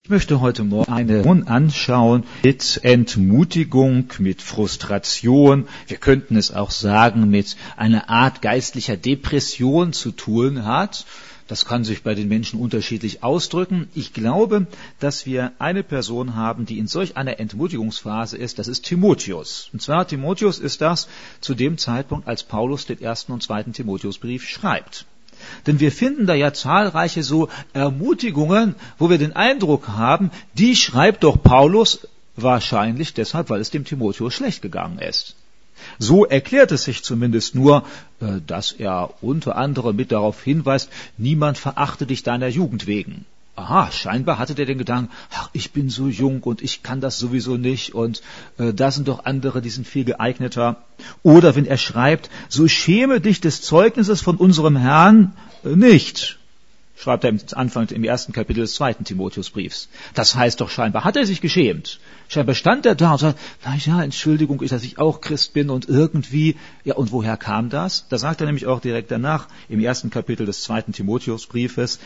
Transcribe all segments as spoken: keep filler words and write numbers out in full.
Ich möchte heute Morgen eine Person anschauen mit Entmutigung, mit Frustration. Wir könnten es auch sagen, mit einer Art geistlicher Depression zu tun hat. Das kann sich bei den Menschen unterschiedlich ausdrücken. Ich glaube, dass wir eine Person haben, die in solch einer Entmutigungsphase ist. Das ist Timotheus. Und zwar Timotheus ist das zu dem Zeitpunkt, als Paulus den ersten und zweiten Timotheusbrief schreibt. Denn wir finden da ja zahlreiche so Ermutigungen, wo wir den Eindruck haben, die schreibt doch Paulus wahrscheinlich deshalb, weil es dem Timotheus schlecht gegangen ist. So erklärt es sich zumindest nur, dass er unter anderem mit darauf hinweist, niemand verachte dich deiner Jugend wegen. Aha, scheinbar hatte der den Gedanken, ach, ich bin so jung und ich kann das sowieso nicht und äh, da sind doch andere, die sind viel geeigneter. Oder wenn er schreibt, so schäme dich des Zeugnisses von unserem Herrn äh, nicht, schreibt er im Anfang im ersten Kapitel des zweiten Timotheusbriefs. Das heißt doch, scheinbar hat er sich geschämt. Scheinbar stand er da und sagt, na ja, Entschuldigung, dass ich auch Christ bin und irgendwie, ja, und woher kam das? Da sagt er nämlich auch direkt danach im ersten Kapitel des zweiten Timotheusbriefes,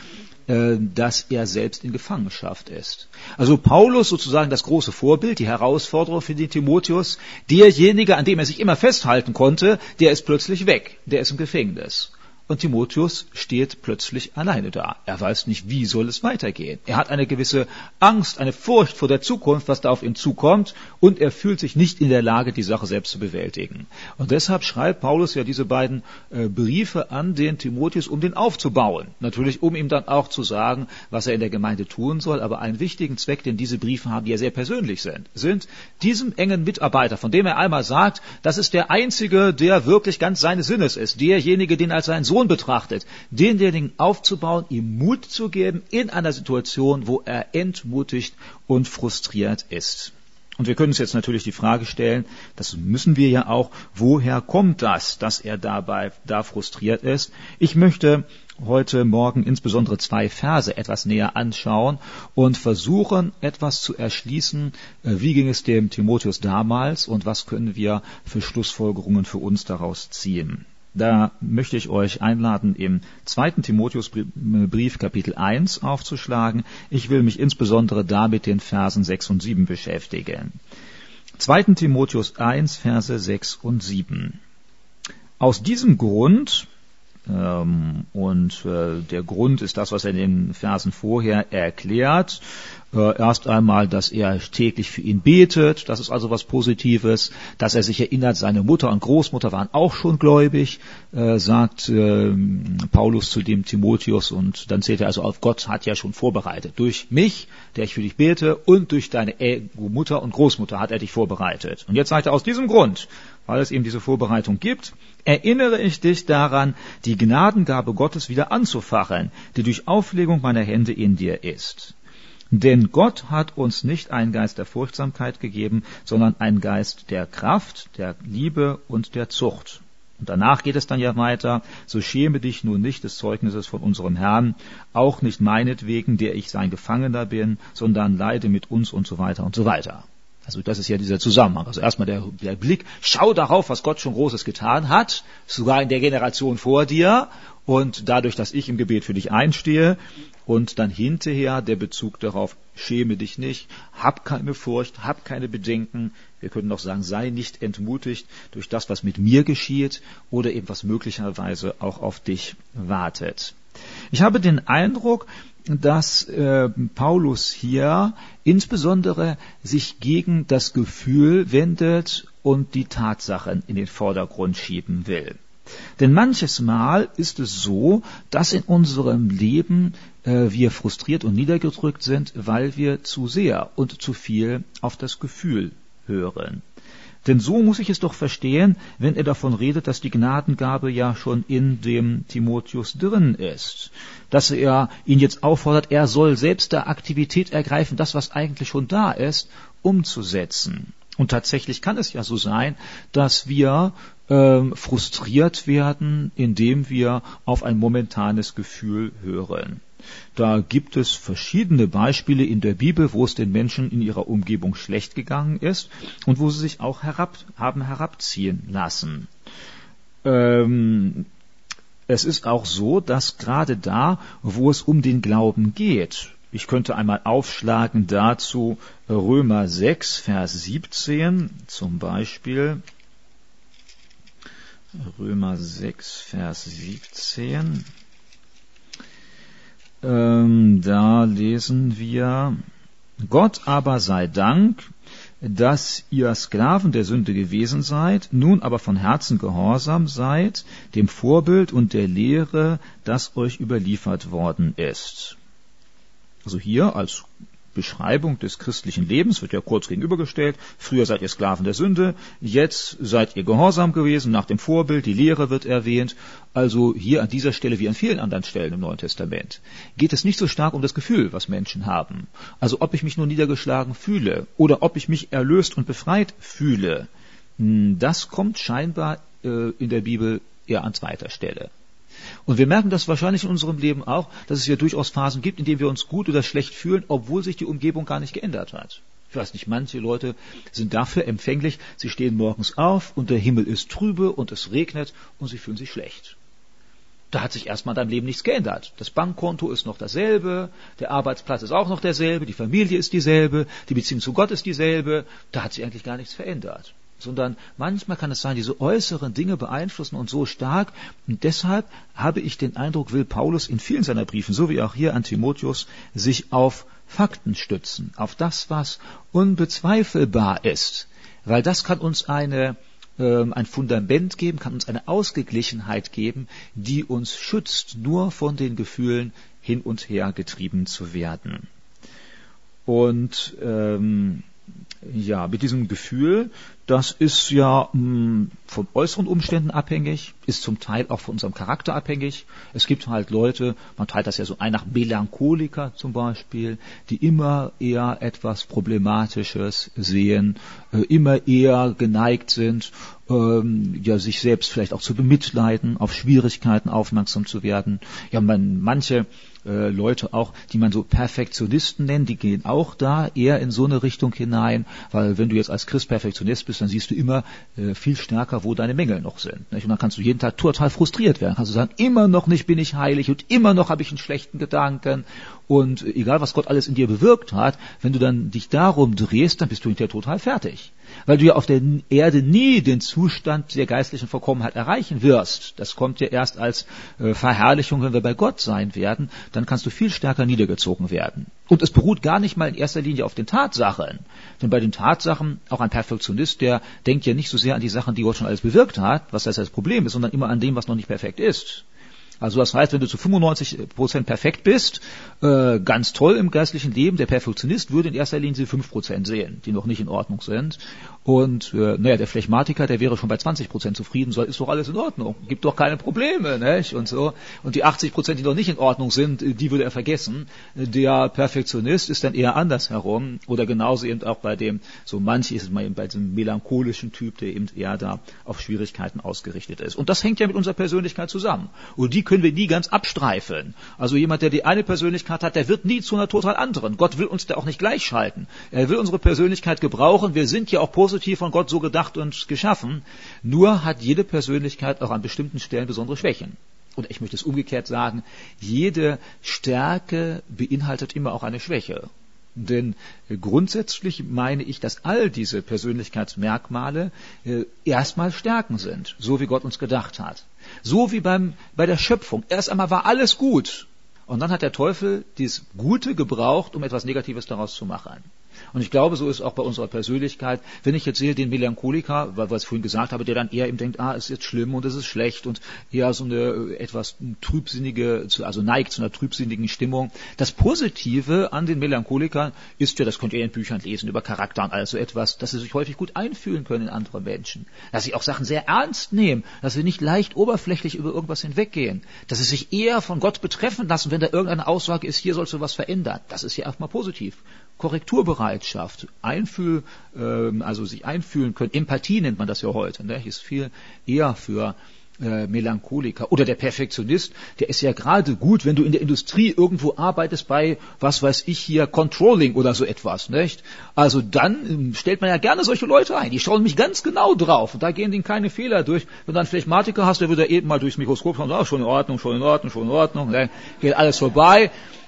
dass er selbst in Gefangenschaft ist. Also Paulus sozusagen das große Vorbild, die Herausforderung für den Timotheus, derjenige, an dem er sich immer festhalten konnte, der ist plötzlich weg, der ist im Gefängnis. Und Timotheus steht plötzlich alleine da. Er weiß nicht, wie soll es weitergehen. Er hat eine gewisse Angst, eine Furcht vor der Zukunft, was da auf ihn zukommt, und er fühlt sich nicht in der Lage, die Sache selbst zu bewältigen. Und deshalb schreibt Paulus ja diese beiden äh, Briefe an den Timotheus, um den aufzubauen. Natürlich, um ihm dann auch zu sagen, was er in der Gemeinde tun soll, aber einen wichtigen Zweck, den diese Briefe haben, die ja sehr persönlich sind, sind diesem engen Mitarbeiter, von dem er einmal sagt, das ist der Einzige, der wirklich ganz seines Sinnes ist, derjenige, den er als seinen Sohn betrachtet, denjenigen aufzubauen, ihm Mut zu geben in einer Situation, wo er entmutigt und frustriert ist. Und wir können uns jetzt natürlich die Frage stellen, das müssen wir ja auch, woher kommt das, dass er dabei da frustriert ist? Ich möchte heute Morgen insbesondere zwei Verse etwas näher anschauen und versuchen, etwas zu erschließen, wie ging es dem Timotheus damals und was können wir für Schlussfolgerungen für uns daraus ziehen. Da möchte ich euch einladen, im zweiten Timotheusbrief Kapitel eins aufzuschlagen. Ich will mich insbesondere da mit den Versen sechs und sieben beschäftigen. zweiten Timotheus eins, Verse sechs und sieben. Aus diesem Grund, ähm, und äh, der Grund ist das, was er in den Versen vorher erklärt, Erst einmal, dass er täglich für ihn betet, das ist also was Positives, dass er sich erinnert, seine Mutter und Großmutter waren auch schon gläubig, äh, sagt äh, Paulus zu dem Timotheus, und dann zählt er also auf, Gott hat ja schon vorbereitet. Durch mich, der ich für dich bete, und durch deine Mutter und Großmutter hat er dich vorbereitet. Und jetzt sagt er, aus diesem Grund, weil es eben diese Vorbereitung gibt, erinnere ich dich daran, die Gnadengabe Gottes wieder anzufachen, die durch Auflegung meiner Hände in dir ist. Denn Gott hat uns nicht einen Geist der Furchtsamkeit gegeben, sondern einen Geist der Kraft, der Liebe und der Zucht. Und danach geht es dann ja weiter, so schäme dich nun nicht des Zeugnisses von unserem Herrn, auch nicht meinetwegen, der ich sein Gefangener bin, sondern leide mit uns und so weiter und so weiter. Also das ist ja dieser Zusammenhang. Also erstmal der, der Blick, schau darauf, was Gott schon Großes getan hat, sogar in der Generation vor dir, und dadurch, dass ich im Gebet für dich einstehe, und dann hinterher der Bezug darauf, schäme dich nicht, hab keine Furcht, hab keine Bedenken. Wir können noch sagen, sei nicht entmutigt durch das, was mit mir geschieht oder eben was möglicherweise auch auf dich wartet. Ich habe den Eindruck, dass äh, Paulus hier insbesondere sich gegen das Gefühl wendet und die Tatsachen in den Vordergrund schieben will. Denn manches Mal ist es so, dass in unserem Leben äh, wir frustriert und niedergedrückt sind, weil wir zu sehr und zu viel auf das Gefühl hören. Denn so muss ich es doch verstehen, wenn er davon redet, dass die Gnadengabe ja schon in dem Timotheus drin ist. Dass er ihn jetzt auffordert, er soll selbst der Aktivität ergreifen, das, was eigentlich schon da ist, umzusetzen. Und tatsächlich kann es ja so sein, dass wir ähm, frustriert werden, indem wir auf ein momentanes Gefühl hören. Da gibt es verschiedene Beispiele in der Bibel, wo es den Menschen in ihrer Umgebung schlecht gegangen ist und wo sie sich auch herab, haben herabziehen lassen. Ähm, es ist auch so, dass gerade da, wo es um den Glauben geht, Ich könnte einmal aufschlagen dazu Römer sechs, Vers siebzehn zum Beispiel. Römer sechs, Vers siebzehn. Ähm, da lesen wir: Gott aber sei Dank, dass ihr Sklaven der Sünde gewesen seid, nun aber von Herzen gehorsam seid, dem Vorbild und der Lehre, das euch überliefert worden ist. Also hier als Beschreibung des christlichen Lebens wird ja kurz gegenübergestellt: Früher seid ihr Sklaven der Sünde, jetzt seid ihr gehorsam gewesen, nach dem Vorbild, die Lehre wird erwähnt. Also hier an dieser Stelle wie an vielen anderen Stellen im Neuen Testament geht es nicht so stark um das Gefühl, was Menschen haben. Also ob ich mich nur niedergeschlagen fühle oder ob ich mich erlöst und befreit fühle, das kommt scheinbar äh, in der Bibel eher an zweiter Stelle. Und wir merken das wahrscheinlich in unserem Leben auch, dass es ja durchaus Phasen gibt, in denen wir uns gut oder schlecht fühlen, obwohl sich die Umgebung gar nicht geändert hat. Ich weiß nicht, manche Leute sind dafür empfänglich, sie stehen morgens auf und der Himmel ist trübe und es regnet und sie fühlen sich schlecht. Da hat sich erstmal in deinem Leben nichts geändert. Das Bankkonto ist noch dasselbe, der Arbeitsplatz ist auch noch derselbe, die Familie ist dieselbe, die Beziehung zu Gott ist dieselbe, da hat sich eigentlich gar nichts verändert. Sondern manchmal kann es sein, diese äußeren Dinge beeinflussen uns so stark. Und deshalb habe ich den Eindruck, will Paulus in vielen seiner Briefen, so wie auch hier an Timotheus, sich auf Fakten stützen, auf das, was unbezweifelbar ist. Weil das kann uns eine, äh, ein Fundament geben, kann uns eine Ausgeglichenheit geben, die uns schützt, nur von den Gefühlen hin und her getrieben zu werden. Und ähm, ja, mit diesem Gefühl, das ist ja mh, von äußeren Umständen abhängig, ist zum Teil auch von unserem Charakter abhängig. Es gibt halt Leute, man teilt das ja so ein nach Melancholiker zum Beispiel, die immer eher etwas Problematisches sehen, äh, immer eher geneigt sind, ähm, ja, sich selbst vielleicht auch zu bemitleiden, auf Schwierigkeiten aufmerksam zu werden. Ja, man, manche äh, Leute auch, die man so Perfektionisten nennt, die gehen auch da eher in so eine Richtung hinein, weil wenn du jetzt als Christ Perfektionist bist, dann siehst du immer äh, viel stärker, wo deine Mängel noch sind. Nicht? Und dann kannst du jeden Tag total frustriert werden. Kannst du sagen, immer noch nicht bin ich heilig und immer noch habe ich einen schlechten Gedanken. Und äh, egal, was Gott alles in dir bewirkt hat, wenn du dann dich darum drehst, dann bist du hinterher total fertig. Weil du ja auf der Erde nie den Zustand der geistlichen Vollkommenheit erreichen wirst. Das kommt ja erst als äh, Verherrlichung, wenn wir bei Gott sein werden. Dann kannst du viel stärker niedergezogen werden. Und es beruht gar nicht mal in erster Linie auf den Tatsachen. Denn bei den Tatsachen, auch ein Perfektionist, der denkt ja nicht so sehr an die Sachen, die Gott schon alles bewirkt hat, was das als Problem ist, sondern immer an dem, was noch nicht perfekt ist. Also das heißt, wenn du zu fünfundneunzig Prozent perfekt bist, äh, ganz toll im geistlichen Leben, der Perfektionist würde in erster Linie diese fünf Prozent sehen, die noch nicht in Ordnung sind. Und äh, naja, der Phlegmatiker, der wäre schon bei zwanzig Prozent zufrieden, so ist doch alles in Ordnung, gibt doch keine Probleme, nicht? Und so. Und die achtzig Prozent, die noch nicht in Ordnung sind, die würde er vergessen. Der Perfektionist ist dann eher andersherum, oder genauso eben auch bei dem, so manch ist es mal eben bei diesem melancholischen Typ, der eben eher da auf Schwierigkeiten ausgerichtet ist. Und das hängt ja mit unserer Persönlichkeit zusammen. Und die können wir nie ganz abstreifen. Also jemand, der die eine Persönlichkeit hat, der wird nie zu einer total anderen. Gott will uns da auch nicht gleichschalten. Er will unsere Persönlichkeit gebrauchen. Wir sind ja auch positiv von Gott so gedacht und geschaffen. Nur hat jede Persönlichkeit auch an bestimmten Stellen besondere Schwächen. Und ich möchte es umgekehrt sagen, jede Stärke beinhaltet immer auch eine Schwäche. Denn grundsätzlich meine ich, dass all diese Persönlichkeitsmerkmale äh, erstmal Stärken sind, so wie Gott uns gedacht hat. So wie beim, bei der Schöpfung. Erst einmal war alles gut. Und dann hat der Teufel dieses Gute gebraucht, um etwas Negatives daraus zu machen. Und ich glaube, so ist es auch bei unserer Persönlichkeit. Wenn ich jetzt sehe, den Melancholiker, weil was ich vorhin gesagt habe, der dann eher eben denkt, ah, es ist jetzt schlimm und es ist schlecht und eher so eine etwas trübsinnige, also neigt zu einer trübsinnigen Stimmung. Das Positive an den Melancholikern ist ja, das könnt ihr in Büchern lesen, über Charakter und alles so etwas, dass sie sich häufig gut einfühlen können in andere Menschen. Dass sie auch Sachen sehr ernst nehmen, dass sie nicht leicht oberflächlich über irgendwas hinweggehen. Dass sie sich eher von Gott betreffen lassen, wenn da irgendeine Aussage ist, hier sollst du was verändern. Das ist ja erstmal positiv. Korrekturbereitschaft, Einfühl, äh, also sich einfühlen können, Empathie nennt man das ja heute, ne? Ist viel eher für äh, Melancholiker. Oder der Perfektionist, der ist ja gerade gut, wenn du in der Industrie irgendwo arbeitest bei, was weiß ich hier, Controlling oder so etwas, nicht? Also dann äh, stellt man ja gerne solche Leute ein, die schauen mich ganz genau drauf und da gehen denen keine Fehler durch. Wenn du einen Phlegmatiker hast, der wird ja eben mal durchs Mikroskop schauen, ah, schon in Ordnung, schon in Ordnung, schon in Ordnung, ne? Geht alles vorbei.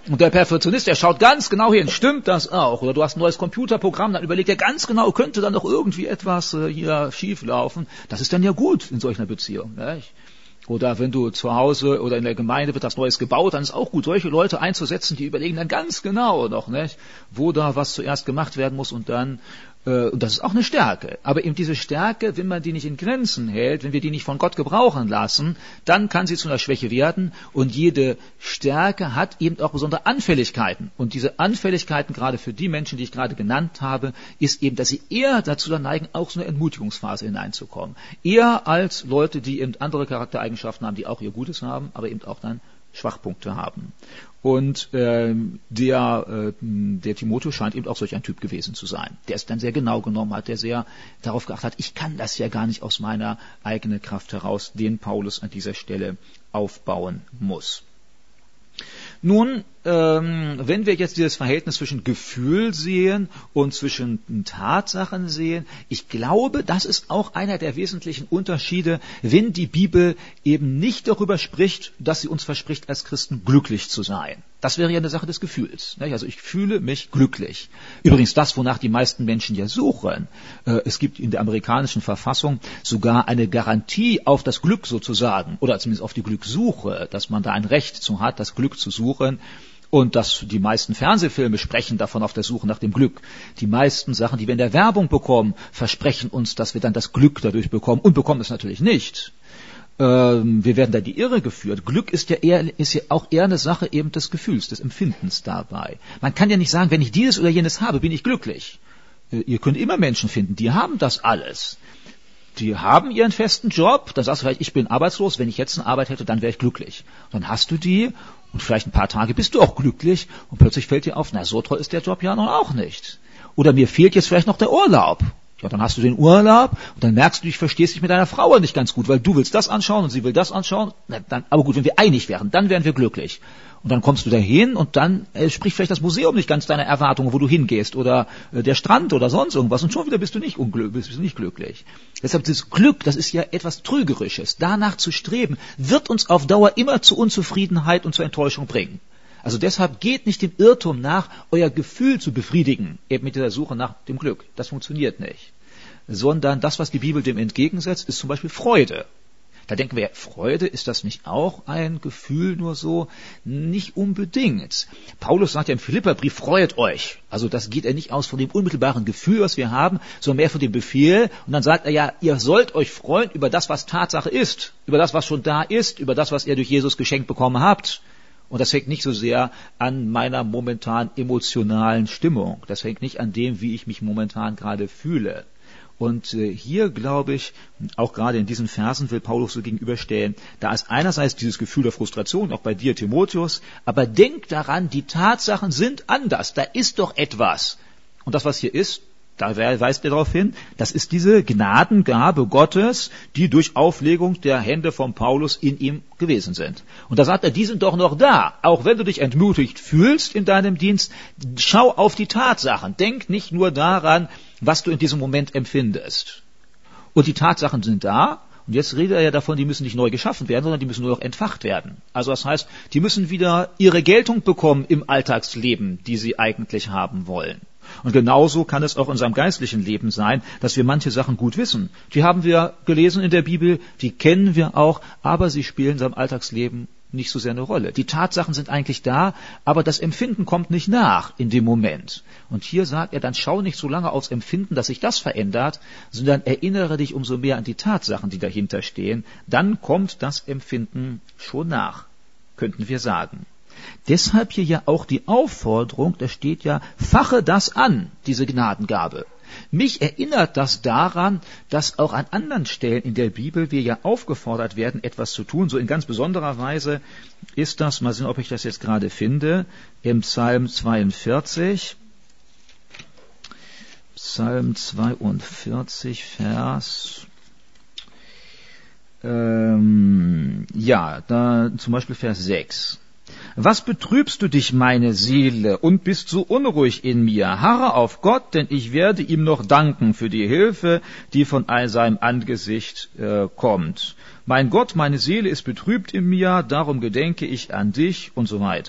Und der Perfektionist, der schaut ganz genau hin, stimmt das auch? Oder du hast ein neues Computerprogramm, dann überlegt er ganz genau, könnte dann noch irgendwie etwas äh, hier schief laufen. Das ist dann ja gut in solch einer Beziehung. Nicht? Oder wenn du zu Hause oder in der Gemeinde wird was Neues gebaut, dann ist auch gut, solche Leute einzusetzen, die überlegen dann ganz genau noch, nicht, wo da was zuerst gemacht werden muss und dann, äh, und das ist auch eine Stärke. Aber eben diese Stärke, wenn man die nicht in Grenzen hält, wenn wir die nicht von Gott gebrauchen lassen, dann kann sie zu einer Schwäche werden und jede Stärke hat eben auch besondere Anfälligkeiten. Und diese Anfälligkeiten, gerade für die Menschen, die ich gerade genannt habe, ist eben, dass sie eher dazu neigen, auch so eine Entmutigungsphase hineinzukommen. Eher als Leute, die eben andere Charaktereigenschaften haben, die auch ihr Gutes haben, aber eben auch dann Schwachpunkte haben. Und ähm, der, äh, der Timotheus scheint eben auch solch ein Typ gewesen zu sein, der es dann sehr genau genommen hat, der sehr darauf geachtet hat, ich kann das ja gar nicht aus meiner eigenen Kraft heraus, den Paulus an dieser Stelle aufbauen muss. Nun, ähm, wenn wir jetzt dieses Verhältnis zwischen Gefühl sehen und zwischen Tatsachen sehen, ich glaube, das ist auch einer der wesentlichen Unterschiede, wenn die Bibel eben nicht darüber spricht, dass sie uns verspricht, als Christen glücklich zu sein. Das wäre ja eine Sache des Gefühls. Nicht? Also ich fühle mich glücklich. Übrigens das, wonach die meisten Menschen ja suchen. Äh, es gibt in der amerikanischen Verfassung sogar eine Garantie auf das Glück sozusagen, oder zumindest auf die Glückssuche, dass man da ein Recht zu hat, das Glück zu suchen. Und dass die meisten Fernsehfilme sprechen davon auf der Suche nach dem Glück. Die meisten Sachen, die wir in der Werbung bekommen, versprechen uns, dass wir dann das Glück dadurch bekommen und bekommen es natürlich nicht. Ähm, wir werden da die Irre geführt. Glück ist ja, eher, ist ja auch eher eine Sache eben des Gefühls, des Empfindens dabei. Man kann ja nicht sagen, wenn ich dieses oder jenes habe, bin ich glücklich. Äh, ihr könnt immer Menschen finden, die haben das alles. Die haben ihren festen Job, dann sagst du vielleicht, ich bin arbeitslos, wenn ich jetzt eine Arbeit hätte, dann wäre ich glücklich. Und dann hast du die und vielleicht ein paar Tage bist du auch glücklich und plötzlich fällt dir auf, na so toll ist der Job ja noch auch nicht. Oder mir fehlt jetzt vielleicht noch der Urlaub. Ja, dann hast du den Urlaub und dann merkst du, du verstehst dich mit deiner Frau nicht ganz gut, weil du willst das anschauen und sie will das anschauen. Na, dann, aber gut, wenn wir einig wären, dann wären wir glücklich. Und dann kommst du dahin und dann äh, spricht vielleicht das Museum nicht ganz deiner Erwartungen, wo du hingehst, oder äh, der Strand oder sonst irgendwas, und schon wieder bist du nicht unglück, bist, bist du nicht glücklich. Deshalb das Glück, das ist ja etwas Trügerisches. Danach zu streben, wird uns auf Dauer immer zu Unzufriedenheit und zur Enttäuschung bringen. Also deshalb geht nicht dem Irrtum nach, euer Gefühl zu befriedigen, eben mit dieser Suche nach dem Glück. Das funktioniert nicht. Sondern das, was die Bibel dem entgegensetzt, ist zum Beispiel Freude. Da denken wir, Freude, ist das nicht auch ein Gefühl nur so? Nicht unbedingt. Paulus sagt ja im Philipperbrief, freut euch. Also das geht er nicht aus von dem unmittelbaren Gefühl, was wir haben, sondern mehr von dem Befehl. Und dann sagt er ja, ihr sollt euch freuen über das, was Tatsache ist, über das, was schon da ist, über das, was ihr durch Jesus geschenkt bekommen habt. Und das hängt nicht so sehr an meiner momentan emotionalen Stimmung. Das hängt nicht an dem, wie ich mich momentan gerade fühle. Und äh, hier, glaube ich, auch gerade in diesen Versen will Paulus so gegenüberstellen, da ist einerseits dieses Gefühl der Frustration, auch bei dir, Timotheus, aber denk daran, die Tatsachen sind anders, da ist doch etwas. Und das, was hier ist, da weist er darauf hin, das ist diese Gnadengabe Gottes, die durch Auflegung der Hände von Paulus in ihm gewesen sind. Und da sagt er, die sind doch noch da. Auch wenn du dich entmutigt fühlst in deinem Dienst, schau auf die Tatsachen. Denk nicht nur daran, was du in diesem Moment empfindest. Und die Tatsachen sind da. Und jetzt redet er ja davon, die müssen nicht neu geschaffen werden, sondern die müssen nur noch entfacht werden. Also das heißt, die müssen wieder ihre Geltung bekommen im Alltagsleben, die sie eigentlich haben wollen. Und genauso kann es auch in unserem geistlichen Leben sein, dass wir manche Sachen gut wissen. Die haben wir gelesen in der Bibel, die kennen wir auch, aber sie spielen in unserem Alltagsleben nicht so sehr eine Rolle. Die Tatsachen sind eigentlich da, aber das Empfinden kommt nicht nach in dem Moment. Und hier sagt er, dann schau nicht so lange aufs Empfinden, dass sich das verändert, sondern erinnere dich umso mehr an die Tatsachen, die dahinter stehen. Dann kommt das Empfinden schon nach, könnten wir sagen. Deshalb hier ja auch die Aufforderung, da steht ja, fache das an, diese Gnadengabe. Mich erinnert das daran, dass auch an anderen Stellen in der Bibel wir ja aufgefordert werden, etwas zu tun. So in ganz besonderer Weise ist das, mal sehen, ob ich das jetzt gerade finde, im Psalm zweiundvierzig. Psalm zweiundvierzig, Vers... Ähm, ja, da zum Beispiel Vers sechs. Was betrübst du dich, meine Seele, und bist so unruhig in mir? Harre auf Gott, denn ich werde ihm noch danken für die Hilfe, die von all seinem Angesicht äh, kommt. Mein Gott, meine Seele ist betrübt in mir, darum gedenke ich an dich und so weiter.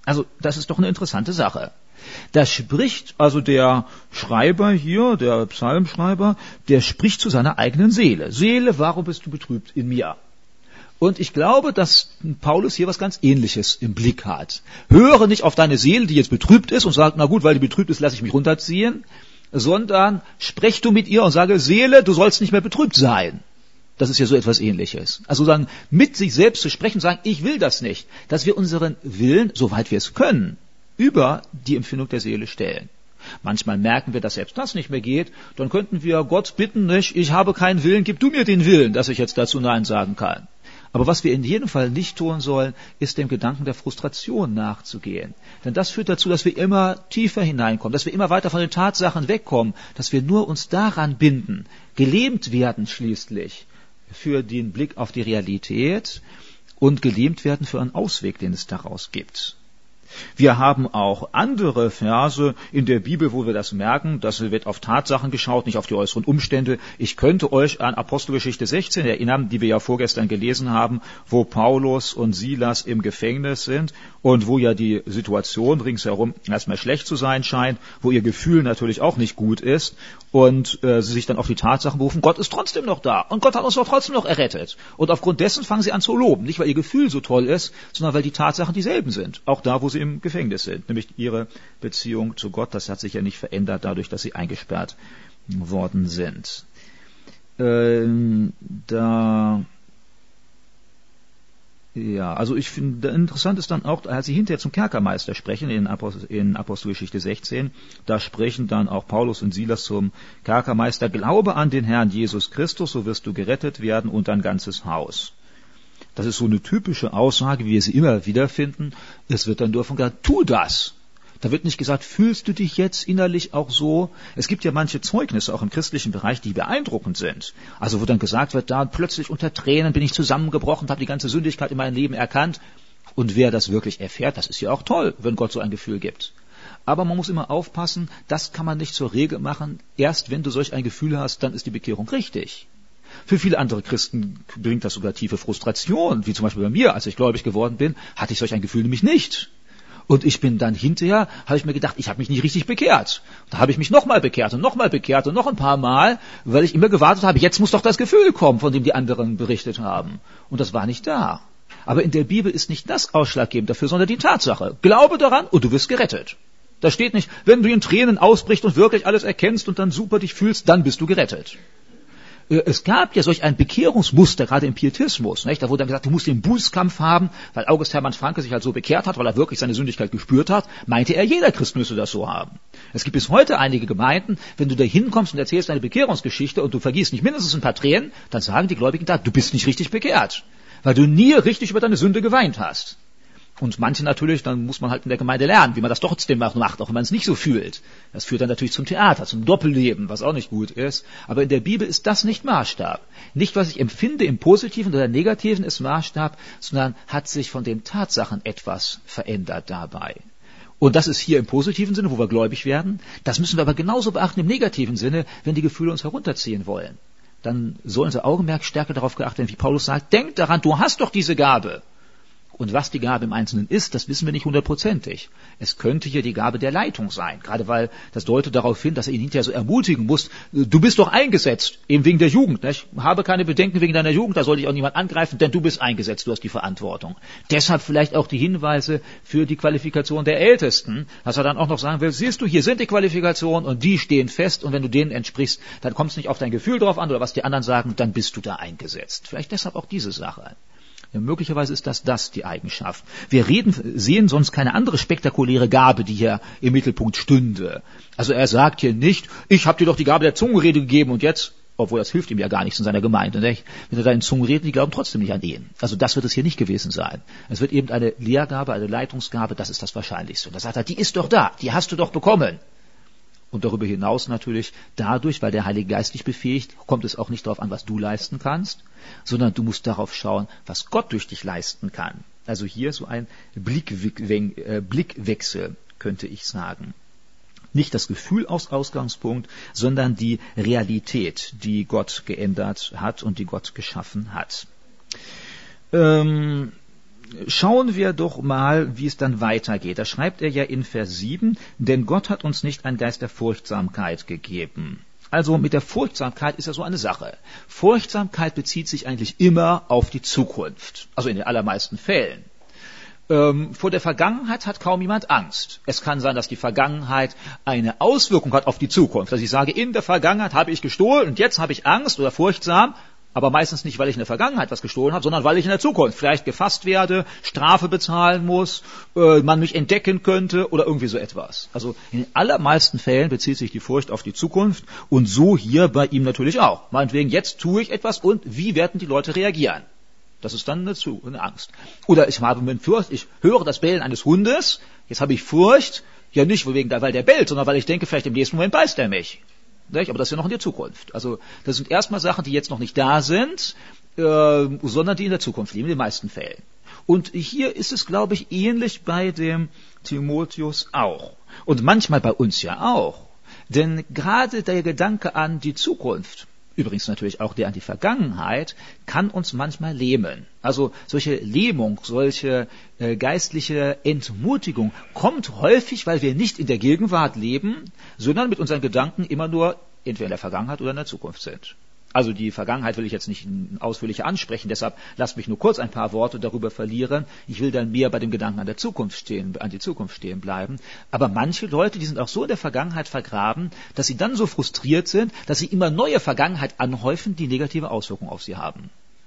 Also das ist doch eine interessante Sache. Da spricht also der Schreiber hier, der Psalmschreiber, der spricht zu seiner eigenen Seele. Seele, warum bist du betrübt in mir? Und ich glaube, dass Paulus hier was ganz Ähnliches im Blick hat. Höre nicht auf deine Seele, die jetzt betrübt ist und sag, na gut, weil die betrübt ist, lasse ich mich runterziehen, sondern sprech du mit ihr und sage, Seele, du sollst nicht mehr betrübt sein. Das ist ja so etwas Ähnliches. Also sagen, mit sich selbst zu sprechen, sagen, ich will das nicht. Dass wir unseren Willen, soweit wir es können, über die Empfindung der Seele stellen. Manchmal merken wir, dass selbst das nicht mehr geht. Dann könnten wir Gott bitten, nicht, ich habe keinen Willen, gib du mir den Willen, dass ich jetzt dazu Nein sagen kann. Aber was wir in jedem Fall nicht tun sollen, ist dem Gedanken der Frustration nachzugehen. Denn das führt dazu, dass wir immer tiefer hineinkommen, dass wir immer weiter von den Tatsachen wegkommen, dass wir nur uns daran binden, gelähmt werden schließlich für den Blick auf die Realität und gelähmt werden für einen Ausweg, den es daraus gibt. Wir haben auch andere Verse in der Bibel, wo wir das merken, dass wird auf Tatsachen geschaut, nicht auf die äußeren Umstände. Ich könnte euch an Apostelgeschichte sechzehn erinnern, die wir ja vorgestern gelesen haben, wo Paulus und Silas im Gefängnis sind und wo ja die Situation ringsherum erstmal schlecht zu sein scheint, wo ihr Gefühl natürlich auch nicht gut ist und äh, sie sich dann auf die Tatsachen berufen, Gott ist trotzdem noch da und Gott hat uns doch trotzdem noch errettet. Und aufgrund dessen fangen sie an zu loben, nicht weil ihr Gefühl so toll ist, sondern weil die Tatsachen dieselben sind, auch da, wo sie im Gefängnis sind, nämlich ihre Beziehung zu Gott, das hat sich ja nicht verändert dadurch, dass sie eingesperrt worden sind. Ähm, da Ja, also ich finde, interessant ist dann auch, als sie hinterher zum Kerkermeister sprechen, in, Apostel, in Apostelgeschichte sechzehn, da sprechen dann auch Paulus und Silas zum Kerkermeister, glaube an den Herrn Jesus Christus, so wirst du gerettet werden und dein ganzes Haus. Das ist so eine typische Aussage, wie wir sie immer wiederfinden. Es wird dann nur von gesagt, tu das. Da wird nicht gesagt, fühlst du dich jetzt innerlich auch so? Es gibt ja manche Zeugnisse, auch im christlichen Bereich, die beeindruckend sind. Also wo dann gesagt wird, da plötzlich unter Tränen bin ich zusammengebrochen, habe die ganze Sündigkeit in meinem Leben erkannt. Und wer das wirklich erfährt, das ist ja auch toll, wenn Gott so ein Gefühl gibt. Aber man muss immer aufpassen, das kann man nicht zur Regel machen. Erst wenn du solch ein Gefühl hast, dann ist die Bekehrung richtig. Für viele andere Christen bringt das sogar tiefe Frustration, wie zum Beispiel bei mir, als ich gläubig geworden bin, hatte ich solch ein Gefühl nämlich nicht. Und ich bin dann hinterher, habe ich mir gedacht, ich habe mich nicht richtig bekehrt. Da habe ich mich nochmal bekehrt und nochmal bekehrt und noch ein paar Mal, weil ich immer gewartet habe, jetzt muss doch das Gefühl kommen, von dem die anderen berichtet haben. Und das war nicht da. Aber in der Bibel ist nicht das ausschlaggebend dafür, sondern die Tatsache. Glaube daran und du wirst gerettet. Da steht nicht, wenn du in Tränen ausbrichst und wirklich alles erkennst und dann super dich fühlst, dann bist du gerettet. Es gab ja solch ein Bekehrungsmuster, gerade im Pietismus, nicht? Da wurde dann gesagt, du musst den Bußkampf haben, weil August Hermann Francke sich halt so bekehrt hat, weil er wirklich seine Sündigkeit gespürt hat, meinte er, jeder Christ müsse das so haben. Es gibt bis heute einige Gemeinden, wenn du da hinkommst und erzählst deine Bekehrungsgeschichte und du vergießt nicht mindestens ein paar Tränen, dann sagen die Gläubigen da, du bist nicht richtig bekehrt, weil du nie richtig über deine Sünde geweint hast. Und manche natürlich, dann muss man halt in der Gemeinde lernen, wie man das trotzdem macht, auch wenn man es nicht so fühlt. Das führt dann natürlich zum Theater, zum Doppelleben, was auch nicht gut ist. Aber in der Bibel ist das nicht Maßstab. Nicht, was ich empfinde im Positiven oder Negativen ist Maßstab, sondern hat sich von den Tatsachen etwas verändert dabei. Und das ist hier im positiven Sinne, wo wir gläubig werden. Das müssen wir aber genauso beachten im negativen Sinne, wenn die Gefühle uns herunterziehen wollen. Dann soll unser Augenmerk stärker darauf geachtet werden, wie Paulus sagt, denk daran, du hast doch diese Gabe. Und was die Gabe im Einzelnen ist, das wissen wir nicht hundertprozentig. Es könnte hier die Gabe der Leitung sein, gerade weil das deutet darauf hin, dass er ihn hinterher so ermutigen muss, du bist doch eingesetzt, eben wegen der Jugend. Nicht? Habe keine Bedenken wegen deiner Jugend, da soll dich auch niemand angreifen, denn du bist eingesetzt, du hast die Verantwortung. Deshalb vielleicht auch die Hinweise für die Qualifikation der Ältesten, dass er dann auch noch sagen will, siehst du, hier sind die Qualifikationen und die stehen fest und wenn du denen entsprichst, dann kommt es nicht auf dein Gefühl drauf an oder was die anderen sagen, dann bist du da eingesetzt. Vielleicht deshalb auch diese Sache. Ja, möglicherweise ist das das die Eigenschaft. Wir reden, sehen sonst keine andere spektakuläre Gabe, die hier im Mittelpunkt stünde. Also er sagt hier nicht, ich habe dir doch die Gabe der Zungenrede gegeben und jetzt, obwohl das hilft ihm ja gar nichts in seiner Gemeinde, nicht? Wenn er da in Zungen redet, die glauben trotzdem nicht an ihn. Also das wird es hier nicht gewesen sein. Es wird eben eine Lehrgabe, eine Leitungsgabe, das ist das Wahrscheinlichste. Und da sagt er, die ist doch da, die hast du doch bekommen. Und darüber hinaus natürlich dadurch, weil der Heilige Geist dich befähigt, kommt es auch nicht darauf an, was du leisten kannst, sondern du musst darauf schauen, was Gott durch dich leisten kann. Also hier so ein Blickwechsel, könnte ich sagen. Nicht das Gefühl als Ausgangspunkt, sondern die Realität, die Gott geändert hat und die Gott geschaffen hat. Ähm schauen wir doch mal, wie es dann weitergeht. Da schreibt er ja in Vers sieben, denn Gott hat uns nicht einen Geist der Furchtsamkeit gegeben. Also mit der Furchtsamkeit ist ja so eine Sache. Furchtsamkeit bezieht sich eigentlich immer auf die Zukunft, also in den allermeisten Fällen. Ähm, vor der Vergangenheit hat kaum jemand Angst. Es kann sein, dass die Vergangenheit eine Auswirkung hat auf die Zukunft. Dass ich sage, in der Vergangenheit habe ich gestohlen und jetzt habe ich Angst oder furchtsam, aber meistens nicht, weil ich in der Vergangenheit was gestohlen habe, sondern weil ich in der Zukunft vielleicht gefasst werde, Strafe bezahlen muss, äh, man mich entdecken könnte oder irgendwie so etwas. Also in den allermeisten Fällen bezieht sich die Furcht auf die Zukunft und so hier bei ihm natürlich auch. Meinetwegen, jetzt tue ich etwas und wie werden die Leute reagieren? Das ist dann eine, Zu- eine Angst. Oder ich habe mit Furcht, ich höre das Bellen eines Hundes, jetzt habe ich Furcht, ja nicht wegen, weil der bellt, sondern weil ich denke, vielleicht im nächsten Moment beißt er mich. Aber das ist ja noch in der Zukunft. Also das sind erstmal Sachen, die jetzt noch nicht da sind, äh, sondern die in der Zukunft liegen, in den meisten Fällen. Und hier ist es, glaube ich, ähnlich bei dem Timotheus auch. Und manchmal bei uns ja auch. Denn gerade der Gedanke an die Zukunft, übrigens natürlich auch der an die Vergangenheit, kann uns manchmal lähmen. Also solche Lähmung, solche äh, geistliche Entmutigung kommt häufig, weil wir nicht in der Gegenwart leben, sondern mit unseren Gedanken immer nur entweder in der Vergangenheit oder in der Zukunft sind. Also die Vergangenheit will ich jetzt nicht ausführlicher ansprechen, deshalb lasst mich nur kurz ein paar Worte darüber verlieren. Ich will dann mehr bei dem Gedanken an der Zukunft stehen, an die Zukunft stehen bleiben. Aber manche Leute, die sind auch so in der Vergangenheit vergraben, dass sie dann so frustriert sind, dass sie immer neue Vergangenheit anhäufen, die negative Auswirkungen auf sie haben.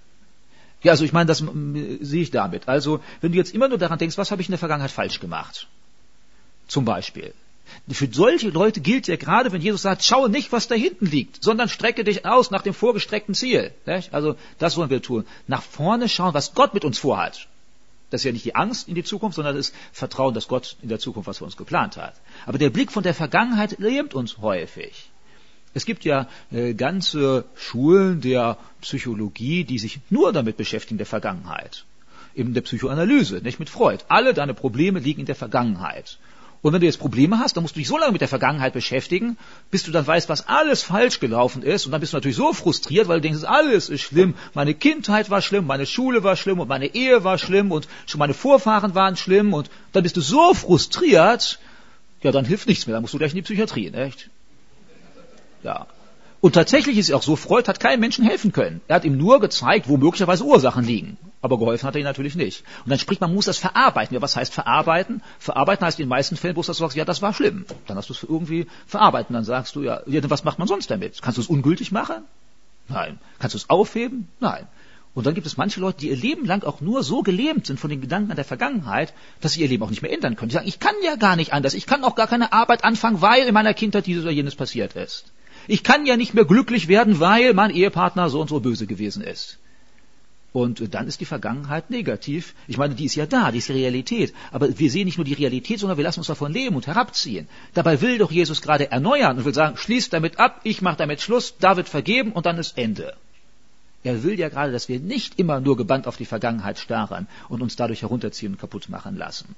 Ja, also ich meine, das äh, sehe ich damit. Also wenn du jetzt immer nur daran denkst, was habe ich in der Vergangenheit falsch gemacht? Zum Beispiel. Für solche Leute gilt ja gerade, wenn Jesus sagt, schau nicht, was da hinten liegt, sondern strecke dich aus nach dem vorgestreckten Ziel. Also das wollen wir tun. Nach vorne schauen, was Gott mit uns vorhat. Das ist ja nicht die Angst in die Zukunft, sondern das Vertrauen, dass Gott in der Zukunft was für uns geplant hat. Aber der Blick von der Vergangenheit lähmt uns häufig. Es gibt ja äh, ganze Schulen der Psychologie, die sich nur damit beschäftigen, der Vergangenheit. In der Psychoanalyse, nicht mit Freud. Alle deine Probleme liegen in der Vergangenheit. Und wenn du jetzt Probleme hast, dann musst du dich so lange mit der Vergangenheit beschäftigen, bis du dann weißt, was alles falsch gelaufen ist. Und dann bist du natürlich so frustriert, weil du denkst, alles ist schlimm. Meine Kindheit war schlimm, meine Schule war schlimm und meine Ehe war schlimm und schon meine Vorfahren waren schlimm. Und dann bist du so frustriert, ja, dann hilft nichts mehr. Dann musst du gleich in die Psychiatrie, nicht? Ja. Und tatsächlich ist es auch so, Freud hat keinem Menschen helfen können. Er hat ihm nur gezeigt, wo möglicherweise Ursachen liegen. Aber geholfen hat er ihm natürlich nicht. Und dann spricht man, man muss das verarbeiten. Ja, was heißt verarbeiten? Verarbeiten heißt in den meisten Fällen bloß, dass du sagst, ja, das war schlimm. Dann hast du es irgendwie verarbeitet. Und dann sagst du, ja, ja, was macht man sonst damit? Kannst du es ungültig machen? Nein. Kannst du es aufheben? Nein. Und dann gibt es manche Leute, die ihr Leben lang auch nur so gelähmt sind von den Gedanken an der Vergangenheit, dass sie ihr Leben auch nicht mehr ändern können. Die sagen, ich kann ja gar nicht anders. Ich kann auch gar keine Arbeit anfangen, weil in meiner Kindheit dieses oder jenes passiert ist. Ich kann ja nicht mehr glücklich werden, weil mein Ehepartner so und so böse gewesen ist. Und dann ist die Vergangenheit negativ. Ich meine, die ist ja da, die ist die Realität. Aber wir sehen nicht nur die Realität, sondern wir lassen uns davon leben und herabziehen. Dabei will doch Jesus gerade erneuern und will sagen, schließt damit ab, ich mache damit Schluss, da wird vergeben und dann ist Ende. Er will ja gerade, dass wir nicht immer nur gebannt auf die Vergangenheit starren und uns dadurch herunterziehen und kaputt machen lassen.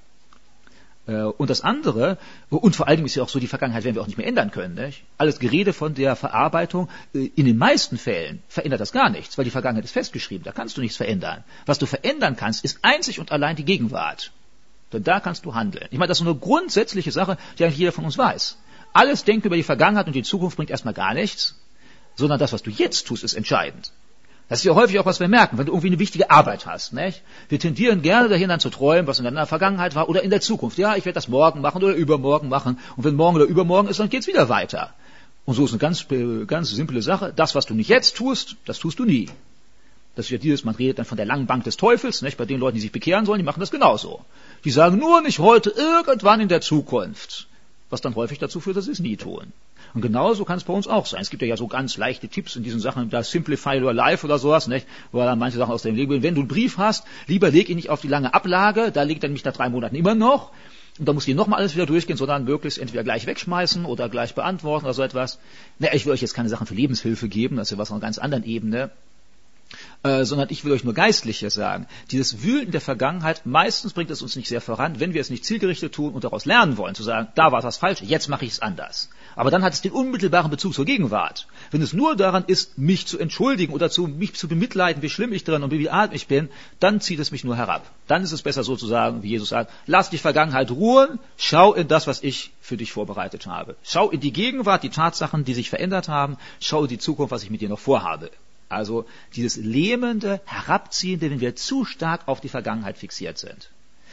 Und das andere, und vor allem ist ja auch so, die Vergangenheit werden wir auch nicht mehr ändern können. Nicht? Alles Gerede von der Verarbeitung, in den meisten Fällen verändert das gar nichts, weil die Vergangenheit ist festgeschrieben, da kannst du nichts verändern. Was du verändern kannst, ist einzig und allein die Gegenwart. Denn da kannst du handeln. Ich meine, das ist eine grundsätzliche Sache, die eigentlich jeder von uns weiß. Alles Denken über die Vergangenheit und die Zukunft bringt erstmal gar nichts, sondern das, was du jetzt tust, ist entscheidend. Das ist ja häufig auch, was wir merken, wenn du irgendwie eine wichtige Arbeit hast. Nicht? Wir tendieren gerne dahin, dann zu träumen, was in der Vergangenheit war oder in der Zukunft. Ja, ich werde das morgen machen oder übermorgen machen. Und wenn morgen oder übermorgen ist, dann geht's wieder weiter. Und so ist eine ganz, ganz simple Sache. Das, was du nicht jetzt tust, das tust du nie. Das ist ja dieses, man redet dann von der langen Bank des Teufels. Nicht? Bei den Leuten, die sich bekehren sollen, die machen das genauso. Die sagen nur nicht heute, irgendwann in der Zukunft. Was dann häufig dazu führt, dass sie es nie tun. Und genauso kann es bei uns auch sein. Es gibt ja so ganz leichte Tipps in diesen Sachen, da Simplify Your Life oder sowas, nicht? Wo dann manche Sachen aus dem Leben, wenn du einen Brief hast, lieber leg ihn nicht auf die lange Ablage, da liegt er nämlich nach drei Monaten immer noch, und da musst du nochmal alles wieder durchgehen, sondern möglichst entweder gleich wegschmeißen oder gleich beantworten oder so etwas. Na, ich will euch jetzt keine Sachen für Lebenshilfe geben, das ist ja was auf einer ganz anderen Ebene. Äh, sondern ich will euch nur Geistliche sagen. Dieses Wühlen in der Vergangenheit, meistens bringt es uns nicht sehr voran, wenn wir es nicht zielgerichtet tun und daraus lernen wollen, zu sagen, da war was falsch, jetzt mache ich es anders. Aber dann hat es den unmittelbaren Bezug zur Gegenwart. Wenn es nur daran ist, mich zu entschuldigen oder zu, mich zu bemitleiden, wie schlimm ich drin und wie arm ich bin, dann zieht es mich nur herab. Dann ist es besser so zu sagen, wie Jesus sagt, lass die Vergangenheit ruhen, schau in das, was ich für dich vorbereitet habe. Schau in die Gegenwart, die Tatsachen, die sich verändert haben, schau in die Zukunft, was ich mit dir noch vorhabe. Also dieses lähmende, herabziehende, wenn wir zu stark auf die Vergangenheit fixiert sind.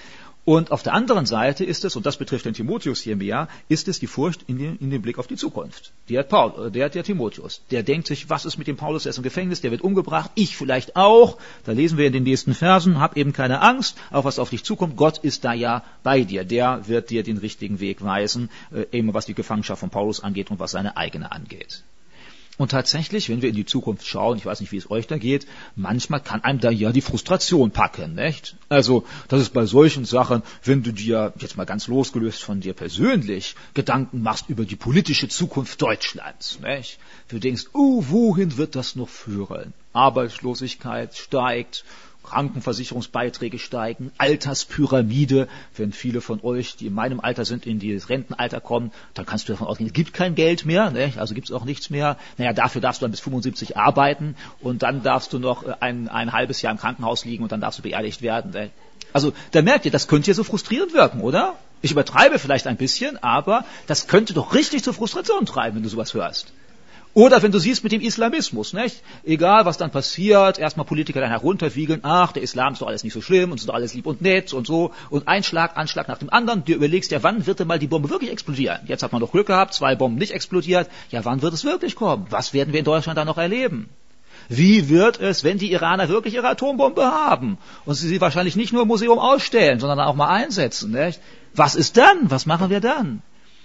Und auf der anderen Seite ist es, und das betrifft den Timotheus hier mehr, ist es die Furcht in den, in den Blick auf die Zukunft. Die hat Paul, der hat der Timotheus. Der denkt sich, was ist mit dem Paulus, der ist im Gefängnis, der wird umgebracht, ich vielleicht auch. Da lesen wir in den nächsten Versen, hab eben keine Angst, auch was auf dich zukommt, Gott ist da ja bei dir. Der wird dir den richtigen Weg weisen, eben was die Gefangenschaft von Paulus angeht und was seine eigene angeht. Und tatsächlich, wenn wir in die Zukunft schauen, ich weiß nicht, wie es euch da geht, manchmal kann einem da ja die Frustration packen, nicht? Also, das ist bei solchen Sachen, wenn du dir, jetzt mal ganz losgelöst von dir persönlich, Gedanken machst über die politische Zukunft Deutschlands, nicht? Du denkst, oh, wohin wird das noch führen? Arbeitslosigkeit steigt, Krankenversicherungsbeiträge steigen, Alterspyramide, wenn viele von euch, die in meinem Alter sind, in das Rentenalter kommen, dann kannst du davon ausgehen, es gibt kein Geld mehr, ne? Also gibt es auch nichts mehr. Naja, dafür darfst du dann bis fünfundsiebzig arbeiten und dann darfst du noch ein, ein halbes Jahr im Krankenhaus liegen und dann darfst du beerdigt werden. Ne? Also da merkt ihr, das könnte ja so frustrierend wirken, oder? Ich übertreibe vielleicht ein bisschen, aber das könnte doch richtig zur Frustration treiben, wenn du sowas hörst. Oder wenn du siehst mit dem Islamismus, nicht? Egal, was dann passiert, erstmal Politiker dann herunterwiegeln, ach, der Islam ist doch alles nicht so schlimm und ist doch alles lieb und nett und so. Und ein Schlag, Anschlag nach dem anderen. Du überlegst ja, wann wird denn mal die Bombe wirklich explodieren? Jetzt hat man doch Glück gehabt, zwei Bomben nicht explodiert. Ja, wann wird es wirklich kommen? Was werden wir in Deutschland da noch erleben? Wie wird es, wenn die Iraner wirklich ihre Atombombe haben und sie sie wahrscheinlich nicht nur im Museum ausstellen, sondern auch mal einsetzen, nicht? Was ist dann? Was machen wir dann?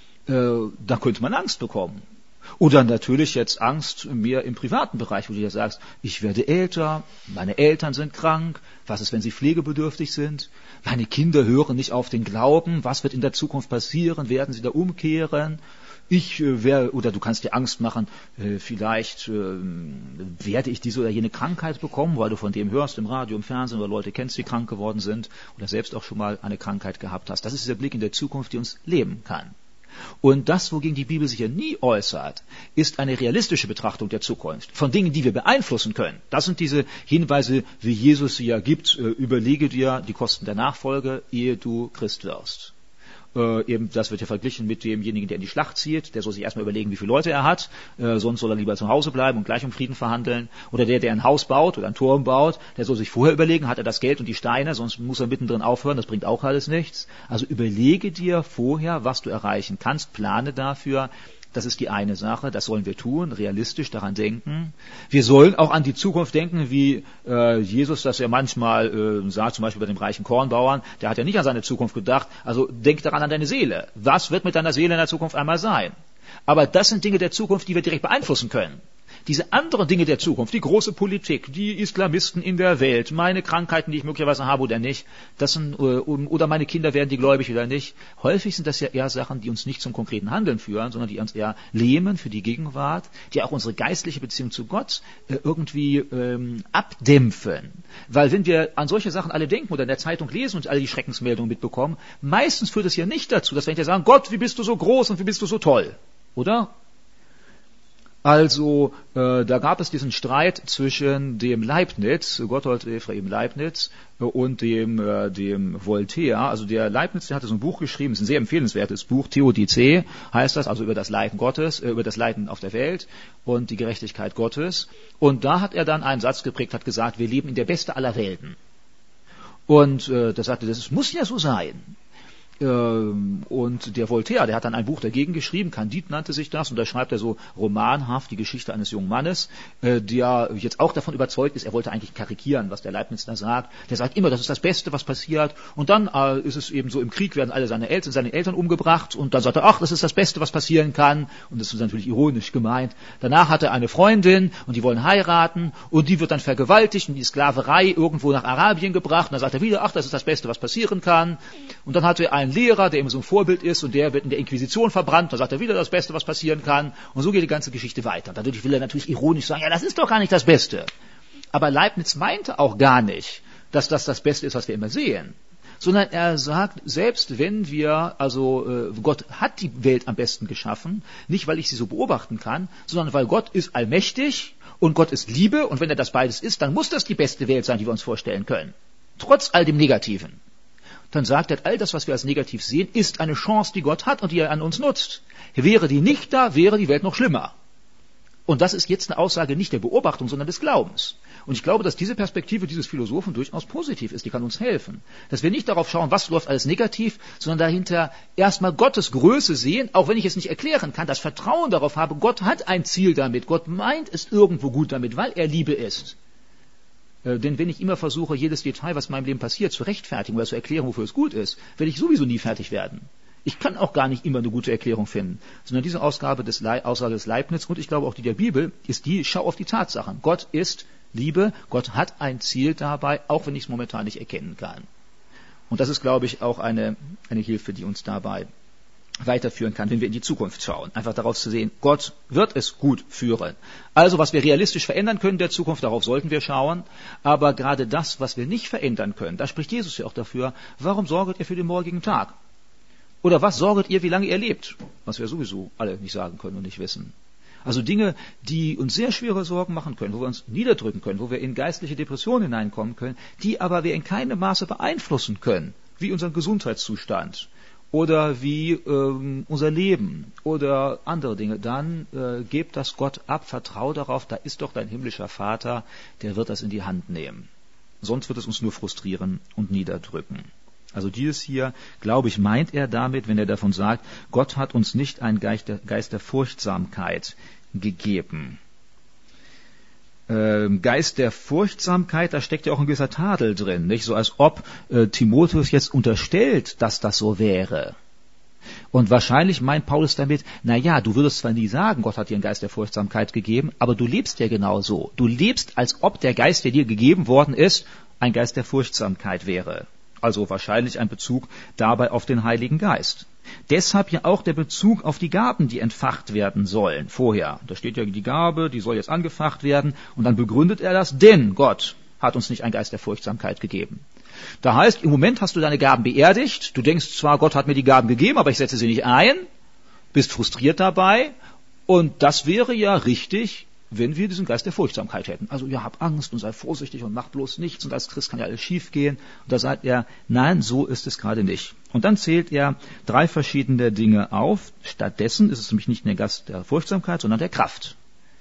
Äh, da könnte man Angst bekommen. Oder natürlich jetzt Angst mehr im privaten Bereich, wo du dir sagst, ich werde älter, meine Eltern sind krank, was ist, wenn sie pflegebedürftig sind, meine Kinder hören nicht auf den Glauben, was wird in der Zukunft passieren, werden sie da umkehren, ich äh, wär, oder du kannst dir Angst machen, äh, vielleicht äh, werde ich diese oder jene Krankheit bekommen, weil du von dem hörst im Radio, im Fernsehen oder Leute kennst, die krank geworden sind oder selbst auch schon mal eine Krankheit gehabt hast. Das ist dieser Blick in der Zukunft, die uns leben kann. Und das, wogegen die Bibel sich ja nie äußert, ist eine realistische Betrachtung der Zukunft, von Dingen, die wir beeinflussen können. Das sind diese Hinweise, wie Jesus sie ja gibt, äh, überlege dir die Kosten der Nachfolge, ehe du Christ wirst. Äh, eben, das wird ja verglichen mit demjenigen, der in die Schlacht zieht, der soll sich erstmal überlegen, wie viele Leute er hat, äh, sonst soll er lieber zu Hause bleiben und gleich um Frieden verhandeln. Oder der, der ein Haus baut oder einen Turm baut, der soll sich vorher überlegen, hat er das Geld und die Steine, sonst muss er mittendrin aufhören, das bringt auch alles nichts. Also überlege dir vorher, was du erreichen kannst, plane dafür. Das ist die eine Sache, das sollen wir tun, realistisch daran denken. Wir sollen auch an die Zukunft denken, wie äh, Jesus das ja manchmal äh, sagt, zum Beispiel bei dem reichen Kornbauern, der hat ja nicht an seine Zukunft gedacht, also denk daran an deine Seele. Was wird mit deiner Seele in der Zukunft einmal sein? Aber das sind Dinge der Zukunft, die wir direkt beeinflussen können. Diese anderen Dinge der Zukunft, die große Politik, die Islamisten in der Welt, meine Krankheiten, die ich möglicherweise habe oder nicht, das sind, oder meine Kinder werden die gläubig oder nicht, häufig sind das ja eher Sachen, die uns nicht zum konkreten Handeln führen, sondern die uns eher lähmen für die Gegenwart, die auch unsere geistliche Beziehung zu Gott äh, irgendwie ähm, abdämpfen. Weil wenn wir an solche Sachen alle denken oder in der Zeitung lesen und alle die Schreckensmeldungen mitbekommen, meistens führt es ja nicht dazu, dass wir hinterher sagen, Gott, wie bist du so groß und wie bist du so toll, oder? Also, äh, da gab es diesen Streit zwischen dem Leibniz, Gotthold Ephraim Leibniz, äh, und dem, äh, dem Voltaire. Also der Leibniz, der hatte so ein Buch geschrieben, das ist ein sehr empfehlenswertes Buch, Theodizee heißt das, also über das Leiden Gottes, äh, über das Leiden auf der Welt und die Gerechtigkeit Gottes. Und da hat er dann einen Satz geprägt, hat gesagt, wir leben in der Beste aller Welten. Und äh, da sagte, das muss ja so sein. Und der Voltaire, der hat dann ein Buch dagegen geschrieben, Candide nannte sich das, und da schreibt er so romanhaft die Geschichte eines jungen Mannes, der jetzt auch davon überzeugt ist, er wollte eigentlich karikieren, was der Leibniz da sagt. Der sagt immer, das ist das Beste, was passiert, und dann äh, ist es eben so, im Krieg werden alle seine Eltern, seine Eltern umgebracht, und dann sagt er, ach, das ist das Beste, was passieren kann, und das ist natürlich ironisch gemeint. Danach hat er eine Freundin, und die wollen heiraten, und die wird dann vergewaltigt und die Sklaverei irgendwo nach Arabien gebracht, und dann sagt er wieder, ach, das ist das Beste, was passieren kann, und dann hat er einen Lehrer, der immer so ein Vorbild ist, und der wird in der Inquisition verbrannt, da sagt er wieder das Beste, was passieren kann, und so geht die ganze Geschichte weiter. Und dadurch will er natürlich ironisch sagen, ja, das ist doch gar nicht das Beste. Aber Leibniz meinte auch gar nicht, dass das das Beste ist, was wir immer sehen. Sondern er sagt, selbst wenn wir, also äh, Gott hat die Welt am besten geschaffen, nicht weil ich sie so beobachten kann, sondern weil Gott ist allmächtig und Gott ist Liebe und wenn er das beides ist, dann muss das die beste Welt sein, die wir uns vorstellen können. Trotz all dem Negativen. Dann sagt er, all das, was wir als negativ sehen, ist eine Chance, die Gott hat und die er an uns nutzt. Wäre die nicht da, wäre die Welt noch schlimmer. Und das ist jetzt eine Aussage nicht der Beobachtung, sondern des Glaubens. Und ich glaube, dass diese Perspektive dieses Philosophen durchaus positiv ist, die kann uns helfen. Dass wir nicht darauf schauen, was läuft alles negativ, sondern dahinter erstmal Gottes Größe sehen, auch wenn ich es nicht erklären kann, das Vertrauen darauf habe, Gott hat ein Ziel damit, Gott meint es irgendwo gut damit, weil er Liebe ist. Äh, denn wenn ich immer versuche, jedes Detail, was in meinem Leben passiert, zu rechtfertigen oder zu erklären, wofür es gut ist, werde ich sowieso nie fertig werden. Ich kann auch gar nicht immer eine gute Erklärung finden, sondern diese Ausgabe des Le- Aussage des Leibniz und ich glaube auch die der Bibel ist die, schau auf die Tatsachen. Gott ist Liebe, Gott hat ein Ziel dabei, auch wenn ich es momentan nicht erkennen kann. Und das ist, glaube ich, auch eine, eine Hilfe, die uns dabei weiterführen kann, wenn wir in die Zukunft schauen. Einfach darauf zu sehen, Gott wird es gut führen. Also, was wir realistisch verändern können in der Zukunft, darauf sollten wir schauen. Aber gerade das, was wir nicht verändern können, da spricht Jesus ja auch dafür, warum sorget ihr für den morgigen Tag? Oder was sorget ihr, wie lange ihr lebt? Was wir sowieso alle nicht sagen können und nicht wissen. Also Dinge, die uns sehr schwere Sorgen machen können, wo wir uns niederdrücken können, wo wir in geistliche Depressionen hineinkommen können, die aber wir in keinem Maße beeinflussen können, wie unseren Gesundheitszustand oder wie ähm, unser Leben oder andere Dinge. Dann äh, gebt das Gott ab, vertrau darauf, da ist doch dein himmlischer Vater, der wird das in die Hand nehmen. Sonst wird es uns nur frustrieren und niederdrücken. Also dieses hier, glaube ich, meint er damit, wenn er davon sagt, Gott hat uns nicht einen Geist der, Geist der Furchtsamkeit gegeben. Ähm, Geist der Furchtsamkeit, da steckt ja auch ein gewisser Tadel drin, nicht? So als ob äh, Timotheus jetzt unterstellt, dass das so wäre. Und wahrscheinlich meint Paulus damit, na ja, du würdest zwar nie sagen, Gott hat dir einen Geist der Furchtsamkeit gegeben, aber du lebst ja genau so. Du lebst, als ob der Geist, der dir gegeben worden ist, ein Geist der Furchtsamkeit wäre. Also wahrscheinlich ein Bezug dabei auf den Heiligen Geist. Deshalb ja auch der Bezug auf die Gaben, die entfacht werden sollen, vorher. Da steht ja die Gabe, die soll jetzt angefacht werden. Und dann begründet er das, denn Gott hat uns nicht einen Geist der Furchtsamkeit gegeben. Da heißt, im Moment hast du deine Gaben beerdigt. Du denkst zwar, Gott hat mir die Gaben gegeben, aber ich setze sie nicht ein. Bist frustriert dabei. Und das wäre ja richtig, wenn wir diesen Geist der Furchtsamkeit hätten. Also, ja, hab Angst und sei vorsichtig und mach bloß nichts und als Christ kann ja alles schief gehen. Und da sagt er, nein, so ist es gerade nicht. Und dann zählt er drei verschiedene Dinge auf. Stattdessen ist es nämlich nicht der Geist der Furchtsamkeit, sondern der Kraft.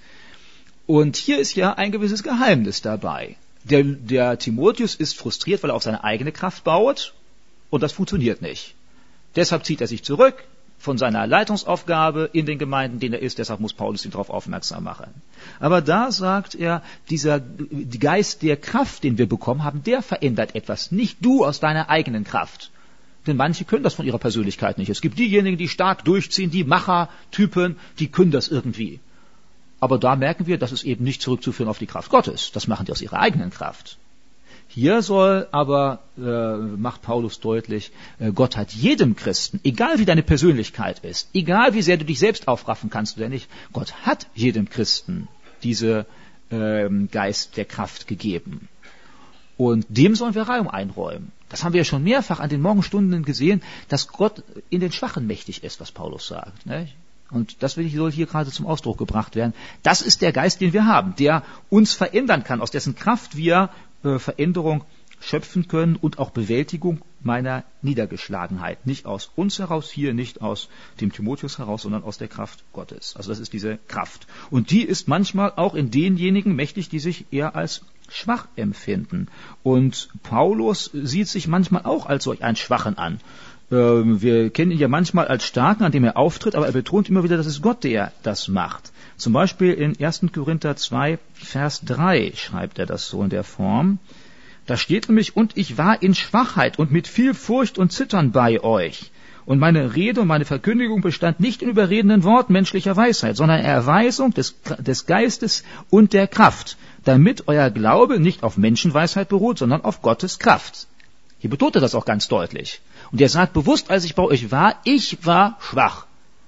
Und hier ist ja ein gewisses Geheimnis dabei. Der, der Timotheus ist frustriert, weil er auf seine eigene Kraft baut und das funktioniert nicht. Deshalb zieht er sich zurück von seiner Leitungsaufgabe in den Gemeinden, denen er ist, deshalb muss Paulus ihn darauf aufmerksam machen. Aber da sagt er, dieser Geist der Kraft, den wir bekommen haben, der verändert etwas, nicht du aus deiner eigenen Kraft. Denn manche können das von ihrer Persönlichkeit nicht. Es gibt diejenigen, die stark durchziehen, die Machertypen, die können das irgendwie. Aber da merken wir, das ist eben nicht zurückzuführen auf die Kraft Gottes. Das machen die aus ihrer eigenen Kraft. Hier soll aber, äh, macht Paulus deutlich, äh, Gott hat jedem Christen, egal wie deine Persönlichkeit ist, egal wie sehr du dich selbst aufraffen kannst oder nicht, Gott hat jedem Christen diese äh, Geist der Kraft gegeben. Und dem sollen wir Raum einräumen. Das haben wir ja schon mehrfach an den Morgenstunden gesehen, dass Gott in den Schwachen mächtig ist, was Paulus sagt. Ne? Und das soll hier gerade zum Ausdruck gebracht werden. Das ist der Geist, den wir haben, der uns verändern kann, aus dessen Kraft wir äh, Veränderung schöpfen können und auch Bewältigung meiner Niedergeschlagenheit. Nicht aus uns heraus hier, nicht aus dem Timotheus heraus, sondern aus der Kraft Gottes. Also das ist diese Kraft. Und die ist manchmal auch in denjenigen mächtig, die sich eher als schwach empfinden. Und Paulus sieht sich manchmal auch als solch einen Schwachen an. Wir kennen ihn ja manchmal als Starken, an dem er auftritt, aber er betont immer wieder, dass es Gott, der das macht. Zum Beispiel in erster Korinther zwei, Vers drei schreibt er das so in der Form. Da steht nämlich, und ich war in Schwachheit und mit viel Furcht und Zittern bei euch. Und meine Rede und meine Verkündigung bestand nicht in überredenden Worten menschlicher Weisheit, sondern in Erweisung des, des Geistes und der Kraft, damit euer Glaube nicht auf Menschenweisheit beruht, sondern auf Gottes Kraft. Hier betont er das auch ganz deutlich. Und er sagt bewusst, als ich bei euch war, ich war schwach.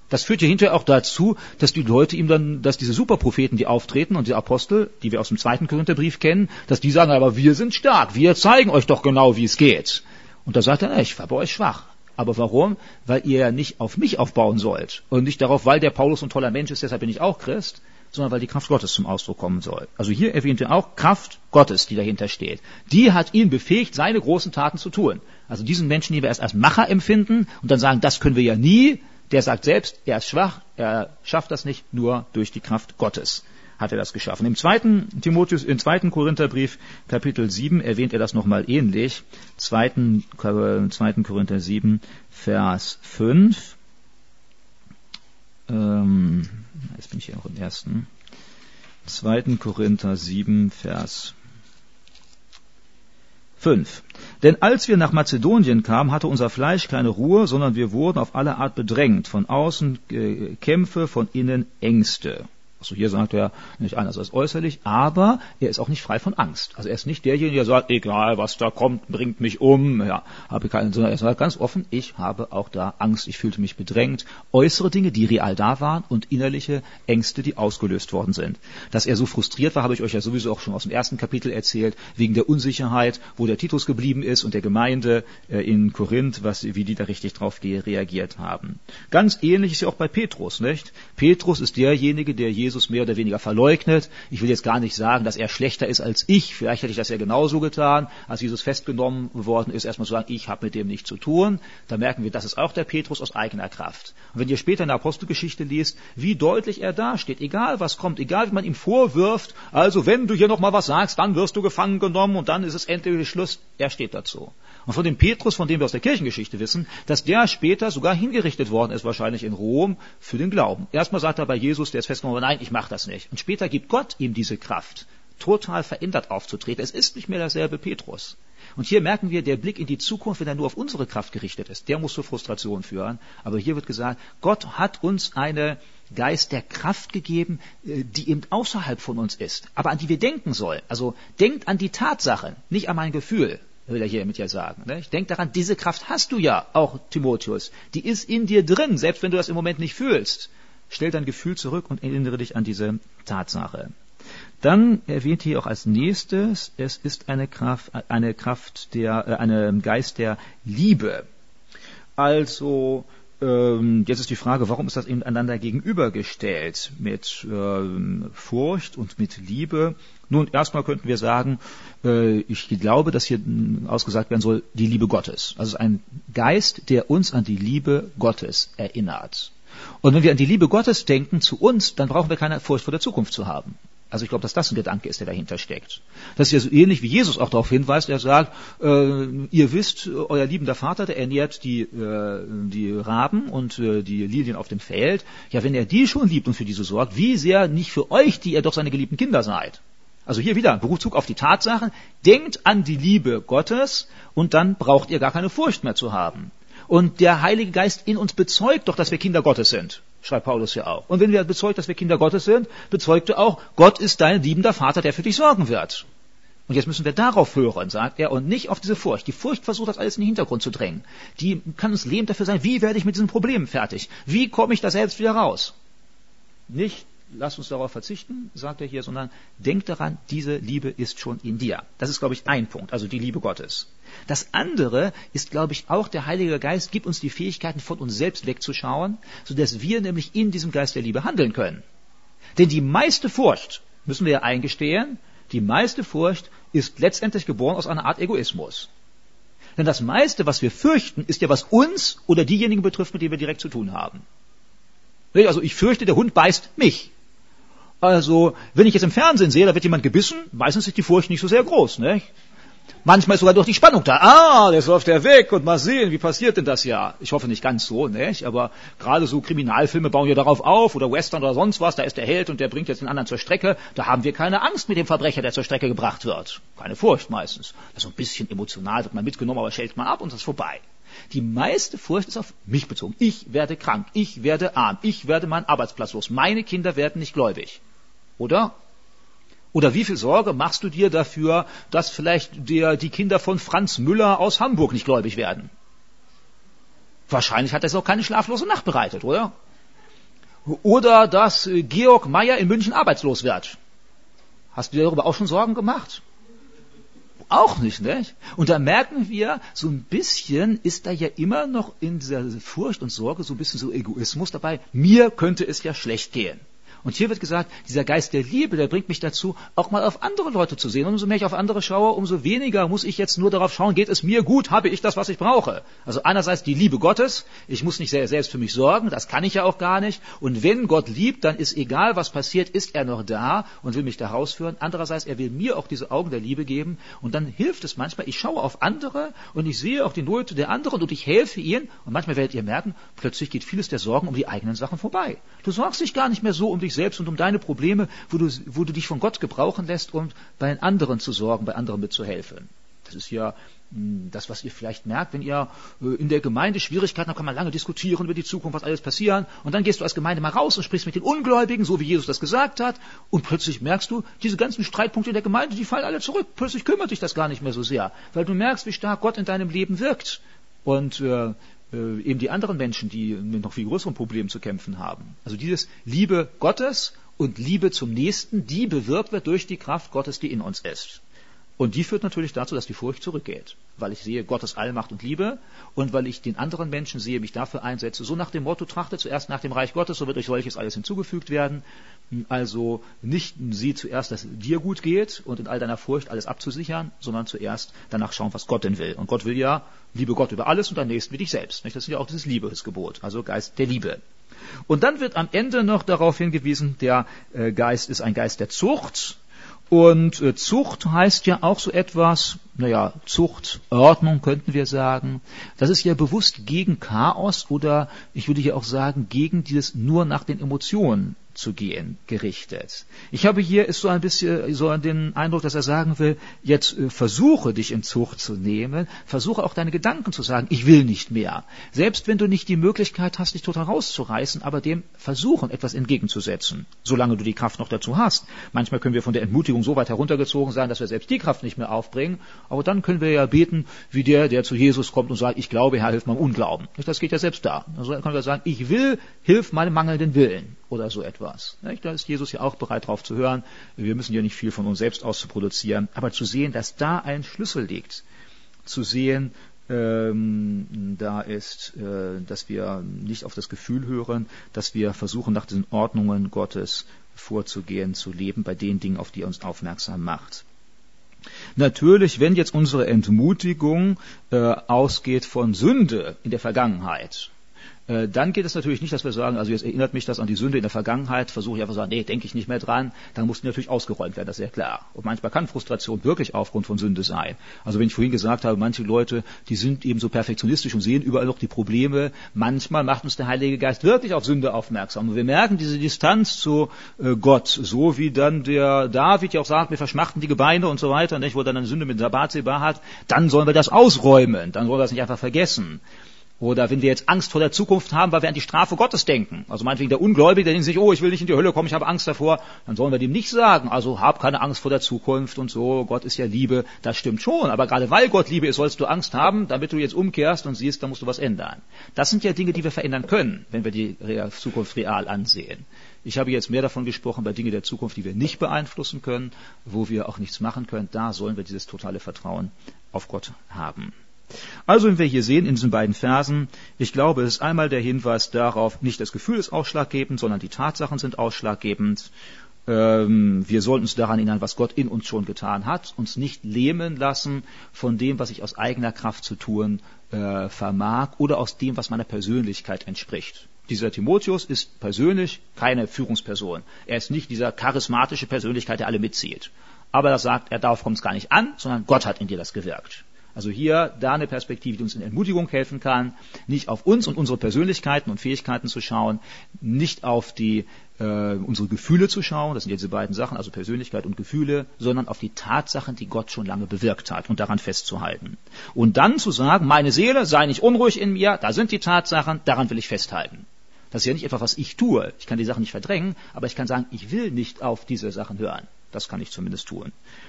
Das führt ja hinterher auch dazu, dass die Leute ihm dann, dass diese Superpropheten, die auftreten und die Apostel, die wir aus dem zweiten Korintherbrief kennen, dass die sagen, aber wir sind stark, wir zeigen euch doch genau, wie es geht. Und da sagt er, ich war bei euch schwach. Aber warum? Weil ihr ja nicht auf mich aufbauen sollt. Und nicht darauf, weil der Paulus ein toller Mensch ist, deshalb bin ich auch Christ, sondern weil die Kraft Gottes zum Ausdruck kommen soll. Also hier erwähnt er auch Kraft Gottes, die dahinter steht. Die hat ihn befähigt, seine großen Taten zu tun. Also diesen Menschen, die wir erst als Macher empfinden und dann sagen, das können wir ja nie, der sagt selbst, er ist schwach, er schafft das nicht, nur durch die Kraft Gottes hat er das geschaffen. Im zweiten Timotheus, im zweiten Korintherbrief, Kapitel sieben, erwähnt er das nochmal ähnlich. zweiten Korinther sieben, Vers fünf. Ähm, jetzt bin ich hier auch im ersten. zweiten Korinther sieben, Vers fünf. Denn als wir nach Mazedonien kamen, hatte unser Fleisch keine Ruhe, sondern wir wurden auf alle Art bedrängt. Von außen äh, Kämpfe, von innen Ängste. Also hier sagt er nicht anders als äußerlich, aber er ist auch nicht frei von Angst. Also er ist nicht derjenige, der sagt, egal was da kommt, bringt mich um, ja, habe keine, sondern er sagt ganz offen, ich habe auch da Angst, ich fühlte mich bedrängt. Äußere Dinge, die real da waren und innerliche Ängste, die ausgelöst worden sind. Dass er so frustriert war, habe ich euch ja sowieso auch schon aus dem ersten Kapitel erzählt, wegen der Unsicherheit, wo der Titus geblieben ist und der Gemeinde in Korinth, was, wie die da richtig drauf reagiert haben. Ganz ähnlich ist ja auch bei Petrus, nicht? Petrus ist derjenige, der Jesus Jesus mehr oder weniger verleugnet. Ich will jetzt gar nicht sagen, dass er schlechter ist als ich. Vielleicht hätte ich das ja genauso getan, als Jesus festgenommen worden ist, erstmal zu sagen, ich habe mit dem nichts zu tun. Da merken wir, das ist auch der Petrus aus eigener Kraft. Und wenn ihr später in der Apostelgeschichte liest, wie deutlich er dasteht, egal was kommt, egal wie man ihm vorwirft, also wenn du hier nochmal was sagst, dann wirst du gefangen genommen und dann ist es endlich Schluss. Er steht dazu. Und von dem Petrus, von dem wir aus der Kirchengeschichte wissen, dass der später sogar hingerichtet worden ist, wahrscheinlich in Rom, für den Glauben. Erstmal sagt er bei Jesus, der ist festgenommen, nein, ich mache das nicht. Und später gibt Gott ihm diese Kraft, total verändert aufzutreten. Es ist nicht mehr derselbe Petrus. Und hier merken wir, der Blick in die Zukunft, wenn er nur auf unsere Kraft gerichtet ist, der muss zur Frustration führen. Aber hier wird gesagt, Gott hat uns einen Geist der Kraft gegeben, die eben außerhalb von uns ist, aber an die wir denken sollen. Also denkt an die Tatsachen, nicht an mein Gefühl. Will er hier mit ja sagen. Ne? Ich denke daran, diese Kraft hast du ja, auch Timotheus. Die ist in dir drin, selbst wenn du das im Moment nicht fühlst. Stell dein Gefühl zurück und erinnere dich an diese Tatsache. Dann erwähnt hier auch als nächstes, es ist eine Kraft, eine Kraft der, äh, eine Geist der Liebe. Also, ähm, jetzt ist die Frage, warum ist das eben einander gegenübergestellt mit ähm, Furcht und mit Liebe? Nun, erstmal könnten wir sagen, äh, ich glaube, dass hier ausgesagt werden soll, die Liebe Gottes. Also ein Geist, der uns an die Liebe Gottes erinnert. Und wenn wir an die Liebe Gottes denken zu uns, dann brauchen wir keine Furcht vor der Zukunft zu haben. Also ich glaube, dass das ein Gedanke ist, der dahinter steckt. Das ist ja so ähnlich, wie Jesus auch darauf hinweist. Er sagt, äh, ihr wisst, euer liebender Vater, der ernährt die, äh, die Raben und äh, die Lilien auf dem Feld. Ja, wenn er die schon liebt und für diese sorgt, wie sehr nicht für euch, die ihr doch seine geliebten Kinder seid. Also hier wieder Bezug auf die Tatsachen. Denkt an die Liebe Gottes und dann braucht ihr gar keine Furcht mehr zu haben. Und der Heilige Geist in uns bezeugt doch, dass wir Kinder Gottes sind, schreibt Paulus ja auch. Und wenn wir bezeugt, dass wir Kinder Gottes sind, bezeugt er auch, Gott ist dein liebender Vater, der für dich sorgen wird. Und jetzt müssen wir darauf hören, sagt er, und nicht auf diese Furcht. Die Furcht versucht, das alles in den Hintergrund zu drängen. Die kann uns lebend dafür sein, wie werde ich mit diesen Problemen fertig? Wie komme ich da selbst wieder raus? Nicht, lass uns darauf verzichten, sagt er hier, sondern denk daran, diese Liebe ist schon in dir. Das ist, glaube ich, ein Punkt, also die Liebe Gottes. Das andere ist, glaube ich, auch der Heilige Geist gibt uns die Fähigkeiten, von uns selbst wegzuschauen, sodass wir nämlich in diesem Geist der Liebe handeln können. Denn die meiste Furcht, müssen wir ja eingestehen, die meiste Furcht ist letztendlich geboren aus einer Art Egoismus. Denn das meiste, was wir fürchten, ist ja, was uns oder diejenigen betrifft, mit denen wir direkt zu tun haben. Also ich fürchte, der Hund beißt mich. Also, wenn ich jetzt im Fernsehen sehe, da wird jemand gebissen, meistens ist die Furcht nicht so sehr groß, ne? Manchmal ist sogar doch die Spannung da. Ah, jetzt läuft er weg und mal sehen, wie passiert denn das ja? Ich hoffe nicht ganz so, nicht? Aber gerade so Kriminalfilme bauen ja darauf auf oder Western oder sonst was, da ist der Held und der bringt jetzt den anderen zur Strecke. Da haben wir keine Angst mit dem Verbrecher, der zur Strecke gebracht wird. Keine Furcht meistens. Das ist so ein bisschen emotional, wird man mitgenommen, aber schält man ab und das ist vorbei. Die meiste Furcht ist auf mich bezogen. Ich werde krank, ich werde arm, ich werde meinen Arbeitsplatz los, meine Kinder werden nicht gläubig. Oder? Oder wie viel Sorge machst du dir dafür, dass vielleicht der, die Kinder von Franz Müller aus Hamburg nicht gläubig werden? Wahrscheinlich hat das auch keine schlaflose Nacht bereitet, oder? Oder dass äh, Georg Meier in München arbeitslos wird. Hast du dir darüber auch schon Sorgen gemacht? Auch nicht, nicht? Und da merken wir, so ein bisschen ist da ja immer noch in dieser Furcht und Sorge so ein bisschen so Egoismus dabei. Mir könnte es ja schlecht gehen. Und hier wird gesagt, dieser Geist der Liebe, der bringt mich dazu, auch mal auf andere Leute zu sehen. Und umso mehr ich auf andere schaue, umso weniger muss ich jetzt nur darauf schauen, geht es mir gut, habe ich das, was ich brauche. Also einerseits die Liebe Gottes, ich muss nicht selbst für mich sorgen, das kann ich ja auch gar nicht. Und wenn Gott liebt, dann ist egal, was passiert, ist er noch da und will mich da rausführen. Andererseits, er will mir auch diese Augen der Liebe geben. Und dann hilft es manchmal, ich schaue auf andere und ich sehe auch die Not der anderen und ich helfe ihnen. Und manchmal werdet ihr merken, plötzlich geht vieles der Sorgen um die eigenen Sachen vorbei. Du sorgst dich gar nicht mehr so um dich selbst und um deine Probleme, wo du, wo du dich von Gott gebrauchen lässt, um bei den anderen zu sorgen, bei anderen mitzuhelfen. Das ist ja mh, das, was ihr vielleicht merkt, wenn ihr äh, in der Gemeinde Schwierigkeiten habt, kann man lange diskutieren über die Zukunft, was alles passieren, und dann gehst du als Gemeinde mal raus und sprichst mit den Ungläubigen, so wie Jesus das gesagt hat, und plötzlich merkst du, diese ganzen Streitpunkte in der Gemeinde, die fallen alle zurück. Plötzlich kümmert dich das gar nicht mehr so sehr, weil du merkst, wie stark Gott in deinem Leben wirkt. Und äh, Äh, eben die anderen Menschen, die mit noch viel größeren Problemen zu kämpfen haben. Also dieses Liebe Gottes und Liebe zum Nächsten, die bewirkt wird durch die Kraft Gottes, die in uns ist. Und die führt natürlich dazu, dass die Furcht zurückgeht, weil ich sehe Gottes Allmacht und Liebe und weil ich den anderen Menschen sehe, mich dafür einsetze, so nach dem Motto, trachte zuerst nach dem Reich Gottes, so wird euch solches alles hinzugefügt werden. Also nicht sieh zuerst, dass es dir gut geht und in all deiner Furcht alles abzusichern, sondern zuerst danach schauen, was Gott denn will. Und Gott will ja, liebe Gott über alles und deinen Nächsten wie dich selbst. Das ist ja auch dieses Liebesgebot, also Geist der Liebe. Und dann wird am Ende noch darauf hingewiesen, der Geist ist ein Geist der Zucht. Und äh, Zucht heißt ja auch so etwas, naja, Zucht, Ordnung könnten wir sagen. Das ist ja bewusst gegen Chaos oder ich würde hier auch sagen, gegen dieses nur nach den Emotionen zu gehen, gerichtet. Ich habe hier ist so ein bisschen so den Eindruck, dass er sagen will, jetzt äh, versuche dich in Zucht zu nehmen, versuche auch deine Gedanken zu sagen, ich will nicht mehr. Selbst wenn du nicht die Möglichkeit hast, dich total rauszureißen, aber dem versuchen, etwas entgegenzusetzen, solange du die Kraft noch dazu hast. Manchmal können wir von der Entmutigung so weit heruntergezogen sein, dass wir selbst die Kraft nicht mehr aufbringen, aber dann können wir ja beten, wie der, der zu Jesus kommt und sagt, ich glaube, Herr, hilf meinem Unglauben. Das geht ja selbst da. Also können wir sagen, ich will, hilf meinem mangelnden Willen oder so etwas. Da ist Jesus ja auch bereit, drauf zu hören. Wir müssen ja nicht viel von uns selbst aus zu produzieren, aber zu sehen, dass da ein Schlüssel liegt. Zu sehen, ähm, da ist, äh, dass wir nicht auf das Gefühl hören, dass wir versuchen, nach diesen Ordnungen Gottes vorzugehen, zu leben, bei den Dingen, auf die er uns aufmerksam macht. Natürlich, wenn jetzt unsere Entmutigung äh, ausgeht von Sünde in der Vergangenheit, äh, dann geht es natürlich nicht, dass wir sagen, also jetzt erinnert mich das an die Sünde in der Vergangenheit, versuche ich einfach zu sagen, nee, denke ich nicht mehr dran, dann muss die natürlich ausgeräumt werden, das ist ja klar. Und manchmal kann Frustration wirklich aufgrund von Sünde sein. Also wenn ich vorhin gesagt habe, manche Leute, die sind eben so perfektionistisch und sehen überall noch die Probleme, manchmal macht uns der Heilige Geist wirklich auf Sünde aufmerksam. Und wir merken diese Distanz zu äh, Gott, so wie dann der David ja auch sagt, wir verschmachten die Gebeine und so weiter, nicht, wo dann eine Sünde mit Bathseba hat, dann sollen wir das ausräumen, dann sollen wir das nicht einfach vergessen. Oder wenn wir jetzt Angst vor der Zukunft haben, weil wir an die Strafe Gottes denken. Also meinetwegen der Ungläubige, der denkt sich, oh, ich will nicht in die Hölle kommen, ich habe Angst davor. Dann sollen wir dem nicht sagen, also hab keine Angst vor der Zukunft und so, Gott ist ja Liebe. Das stimmt schon, aber gerade weil Gott Liebe ist, sollst du Angst haben, damit du jetzt umkehrst und siehst, da musst du was ändern. Das sind ja Dinge, die wir verändern können, wenn wir die Zukunft real ansehen. Ich habe jetzt mehr davon gesprochen, bei Dingen der Zukunft, die wir nicht beeinflussen können, wo wir auch nichts machen können. Da sollen wir dieses totale Vertrauen auf Gott haben. Also, wenn wir hier sehen in diesen beiden Versen, ich glaube, es ist einmal der Hinweis darauf, nicht das Gefühl ist ausschlaggebend, sondern die Tatsachen sind ausschlaggebend. Ähm, wir sollten uns daran erinnern, was Gott in uns schon getan hat, uns nicht lähmen lassen von dem, was ich aus eigener Kraft zu tun äh, vermag oder aus dem, was meiner Persönlichkeit entspricht. Dieser Timotheus ist persönlich keine Führungsperson. Er ist nicht dieser charismatische Persönlichkeit, der alle mitzieht. Aber er sagt, er darauf kommt es gar nicht an, sondern Gott hat in dir das gewirkt. Also hier, da eine Perspektive, die uns in Entmutigung helfen kann, nicht auf uns und unsere Persönlichkeiten und Fähigkeiten zu schauen, nicht auf die äh, unsere Gefühle zu schauen, das sind jetzt diese beiden Sachen, also Persönlichkeit und Gefühle, sondern auf die Tatsachen, die Gott schon lange bewirkt hat und daran festzuhalten. Und dann zu sagen, meine Seele, sei nicht unruhig in mir, da sind die Tatsachen, daran will ich festhalten. Das ist ja nicht etwas, was ich tue. Ich kann die Sachen nicht verdrängen, aber ich kann sagen, ich will nicht auf diese Sachen hören. Das kann ich zumindest tun.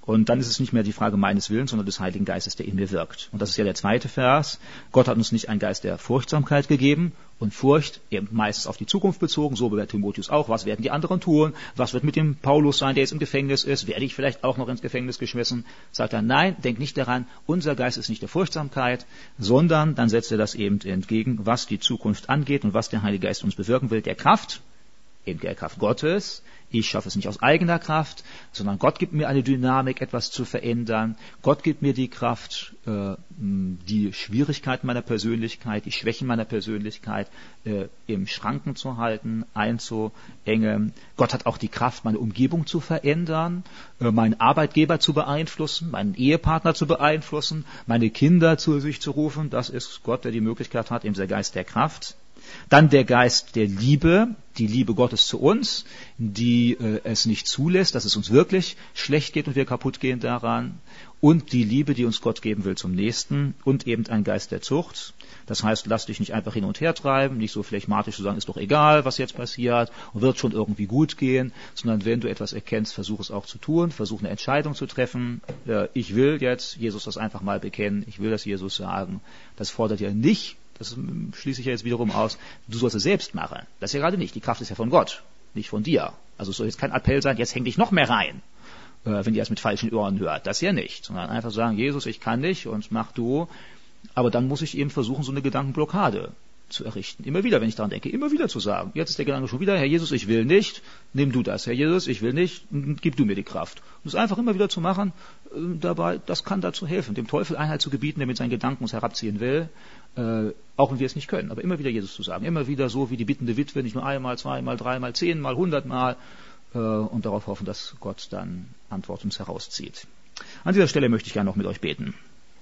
Und dann ist es nicht mehr die Frage meines Willens, sondern des Heiligen Geistes, der in mir wirkt. Und das ist ja der zweite Vers. Gott hat uns nicht einen Geist der Furchtsamkeit gegeben. Und Furcht eben meistens auf die Zukunft bezogen, so wie bei Timotheus auch. Was werden die anderen tun? Was wird mit dem Paulus sein, der jetzt im Gefängnis ist? Werde ich vielleicht auch noch ins Gefängnis geschmissen? Sagt er, nein, denk nicht daran, unser Geist ist nicht der Furchtsamkeit, sondern dann setzt er das eben entgegen, was die Zukunft angeht und was der Heilige Geist uns bewirken will, der Kraft, eben der Kraft Gottes. Ich schaffe es nicht aus eigener Kraft, sondern Gott gibt mir eine Dynamik, etwas zu verändern. Gott gibt mir die Kraft, äh, die Schwierigkeiten meiner Persönlichkeit, die Schwächen meiner Persönlichkeit äh, im Schranken zu halten, einzuengen. Gott hat auch die Kraft, meine Umgebung zu verändern, äh, meinen Arbeitgeber zu beeinflussen, meinen Ehepartner zu beeinflussen, meine Kinder zu sich zu rufen. Das ist Gott, der die Möglichkeit hat, eben der Geist der Kraft. Dann der Geist der Liebe, die Liebe Gottes zu uns, die äh, es nicht zulässt, dass es uns wirklich schlecht geht und wir kaputt gehen daran. Und die Liebe, die uns Gott geben will zum Nächsten. Und eben ein Geist der Zucht. Das heißt, lass dich nicht einfach hin und her treiben, nicht so phlegmatisch zu sagen, ist doch egal, was jetzt passiert und wird schon irgendwie gut gehen, sondern wenn du etwas erkennst, versuch es auch zu tun, versuch eine Entscheidung zu treffen. Äh, ich will jetzt Jesus das einfach mal bekennen, ich will das Jesus sagen. Das fordert ja nicht, das schließe ich ja jetzt wiederum aus, du sollst es selbst machen. Das ja gerade nicht. Die Kraft ist ja von Gott, nicht von dir. Also es soll jetzt kein Appell sein, jetzt häng dich noch mehr rein, äh, wenn ihr es mit falschen Ohren hört. Das ja nicht. Sondern einfach sagen, Jesus, ich kann nicht und mach du. Aber dann muss ich eben versuchen, so eine Gedankenblockade zu errichten. Immer wieder, wenn ich daran denke, immer wieder zu sagen, jetzt ist der Gedanke schon wieder, Herr Jesus, ich will nicht, nimm du das. Herr Jesus, ich will nicht, gib du mir die Kraft. Und es einfach immer wieder zu machen, äh, dabei, das kann dazu helfen, dem Teufel Einhalt zu gebieten, der mit seinen Gedanken uns herabziehen will, äh, auch wenn wir es nicht können. Aber immer wieder Jesus zu sagen, immer wieder so wie die bittende Witwe, nicht nur einmal, zweimal, dreimal, zehnmal, hundertmal, äh, und darauf hoffen, dass Gott dann Antwort uns herauszieht. An dieser Stelle möchte ich gerne noch mit euch beten.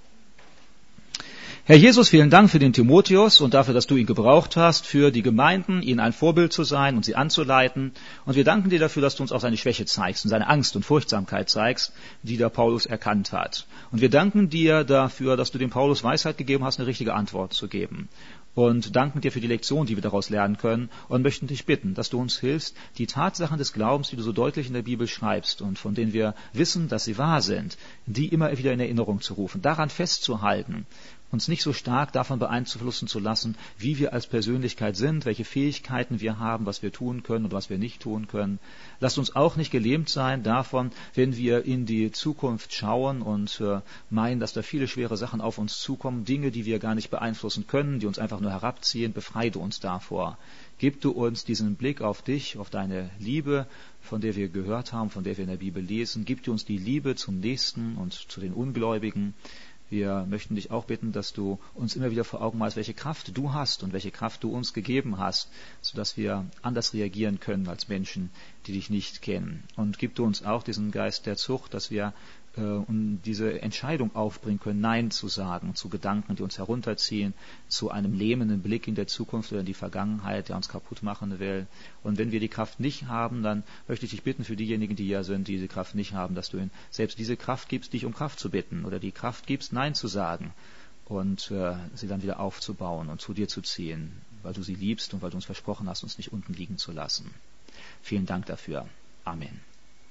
Herr Jesus, vielen Dank für den Timotheus und dafür, dass du ihn gebraucht hast, für die Gemeinden, ihnen ein Vorbild zu sein und sie anzuleiten. Und wir danken dir dafür, dass du uns auch seine Schwäche zeigst und seine Angst und Furchtsamkeit zeigst, die der Paulus erkannt hat. Und wir danken dir dafür, dass du dem Paulus Weisheit gegeben hast, eine richtige Antwort zu geben. Und danken dir für die Lektion, die wir daraus lernen können und möchten dich bitten, dass du uns hilfst, die Tatsachen des Glaubens, die du so deutlich in der Bibel schreibst und von denen wir wissen, dass sie wahr sind, die immer wieder in Erinnerung zu rufen, daran festzuhalten, uns nicht so stark davon beeinflussen zu lassen, wie wir als Persönlichkeit sind, welche Fähigkeiten wir haben, was wir tun können und was wir nicht tun können. Lasst uns auch nicht gelähmt sein davon, wenn wir in die Zukunft schauen und äh, meinen, dass da viele schwere Sachen auf uns zukommen, Dinge, die wir gar nicht beeinflussen können, die uns einfach nur herabziehen. Befreie uns davor. Gib du uns diesen Blick auf dich, auf deine Liebe, von der wir gehört haben, von der wir in der Bibel lesen. Gib du uns die Liebe zum Nächsten und zu den Ungläubigen. Wir möchten dich auch bitten, dass du uns immer wieder vor Augen malst, welche Kraft du hast und welche Kraft du uns gegeben hast, sodass wir anders reagieren können als Menschen, die dich nicht kennen. Und gib du uns auch diesen Geist der Zucht, dass wir äh, diese Entscheidung aufbringen können, Nein zu sagen zu Gedanken, die uns herunterziehen, zu einem lähmenden Blick in der Zukunft oder in die Vergangenheit, der uns kaputt machen will. Und wenn wir die Kraft nicht haben, dann möchte ich dich bitten für diejenigen, die ja sind, die diese Kraft nicht haben, dass du ihnen selbst diese Kraft gibst, dich um Kraft zu bitten oder die Kraft gibst, Nein zu sagen und äh, sie dann wieder aufzubauen und zu dir zu ziehen, weil du sie liebst und weil du uns versprochen hast, uns nicht unten liegen zu lassen. Vielen Dank dafür. Amen.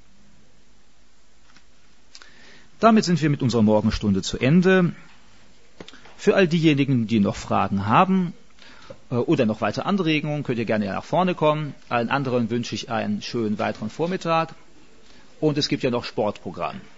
Damit sind wir mit unserer Morgenstunde zu Ende. Für all diejenigen, die noch Fragen haben äh, oder noch weitere Anregungen, könnt ihr gerne nach vorne kommen. Allen anderen wünsche ich einen schönen weiteren Vormittag. Und es gibt ja noch Sportprogramm.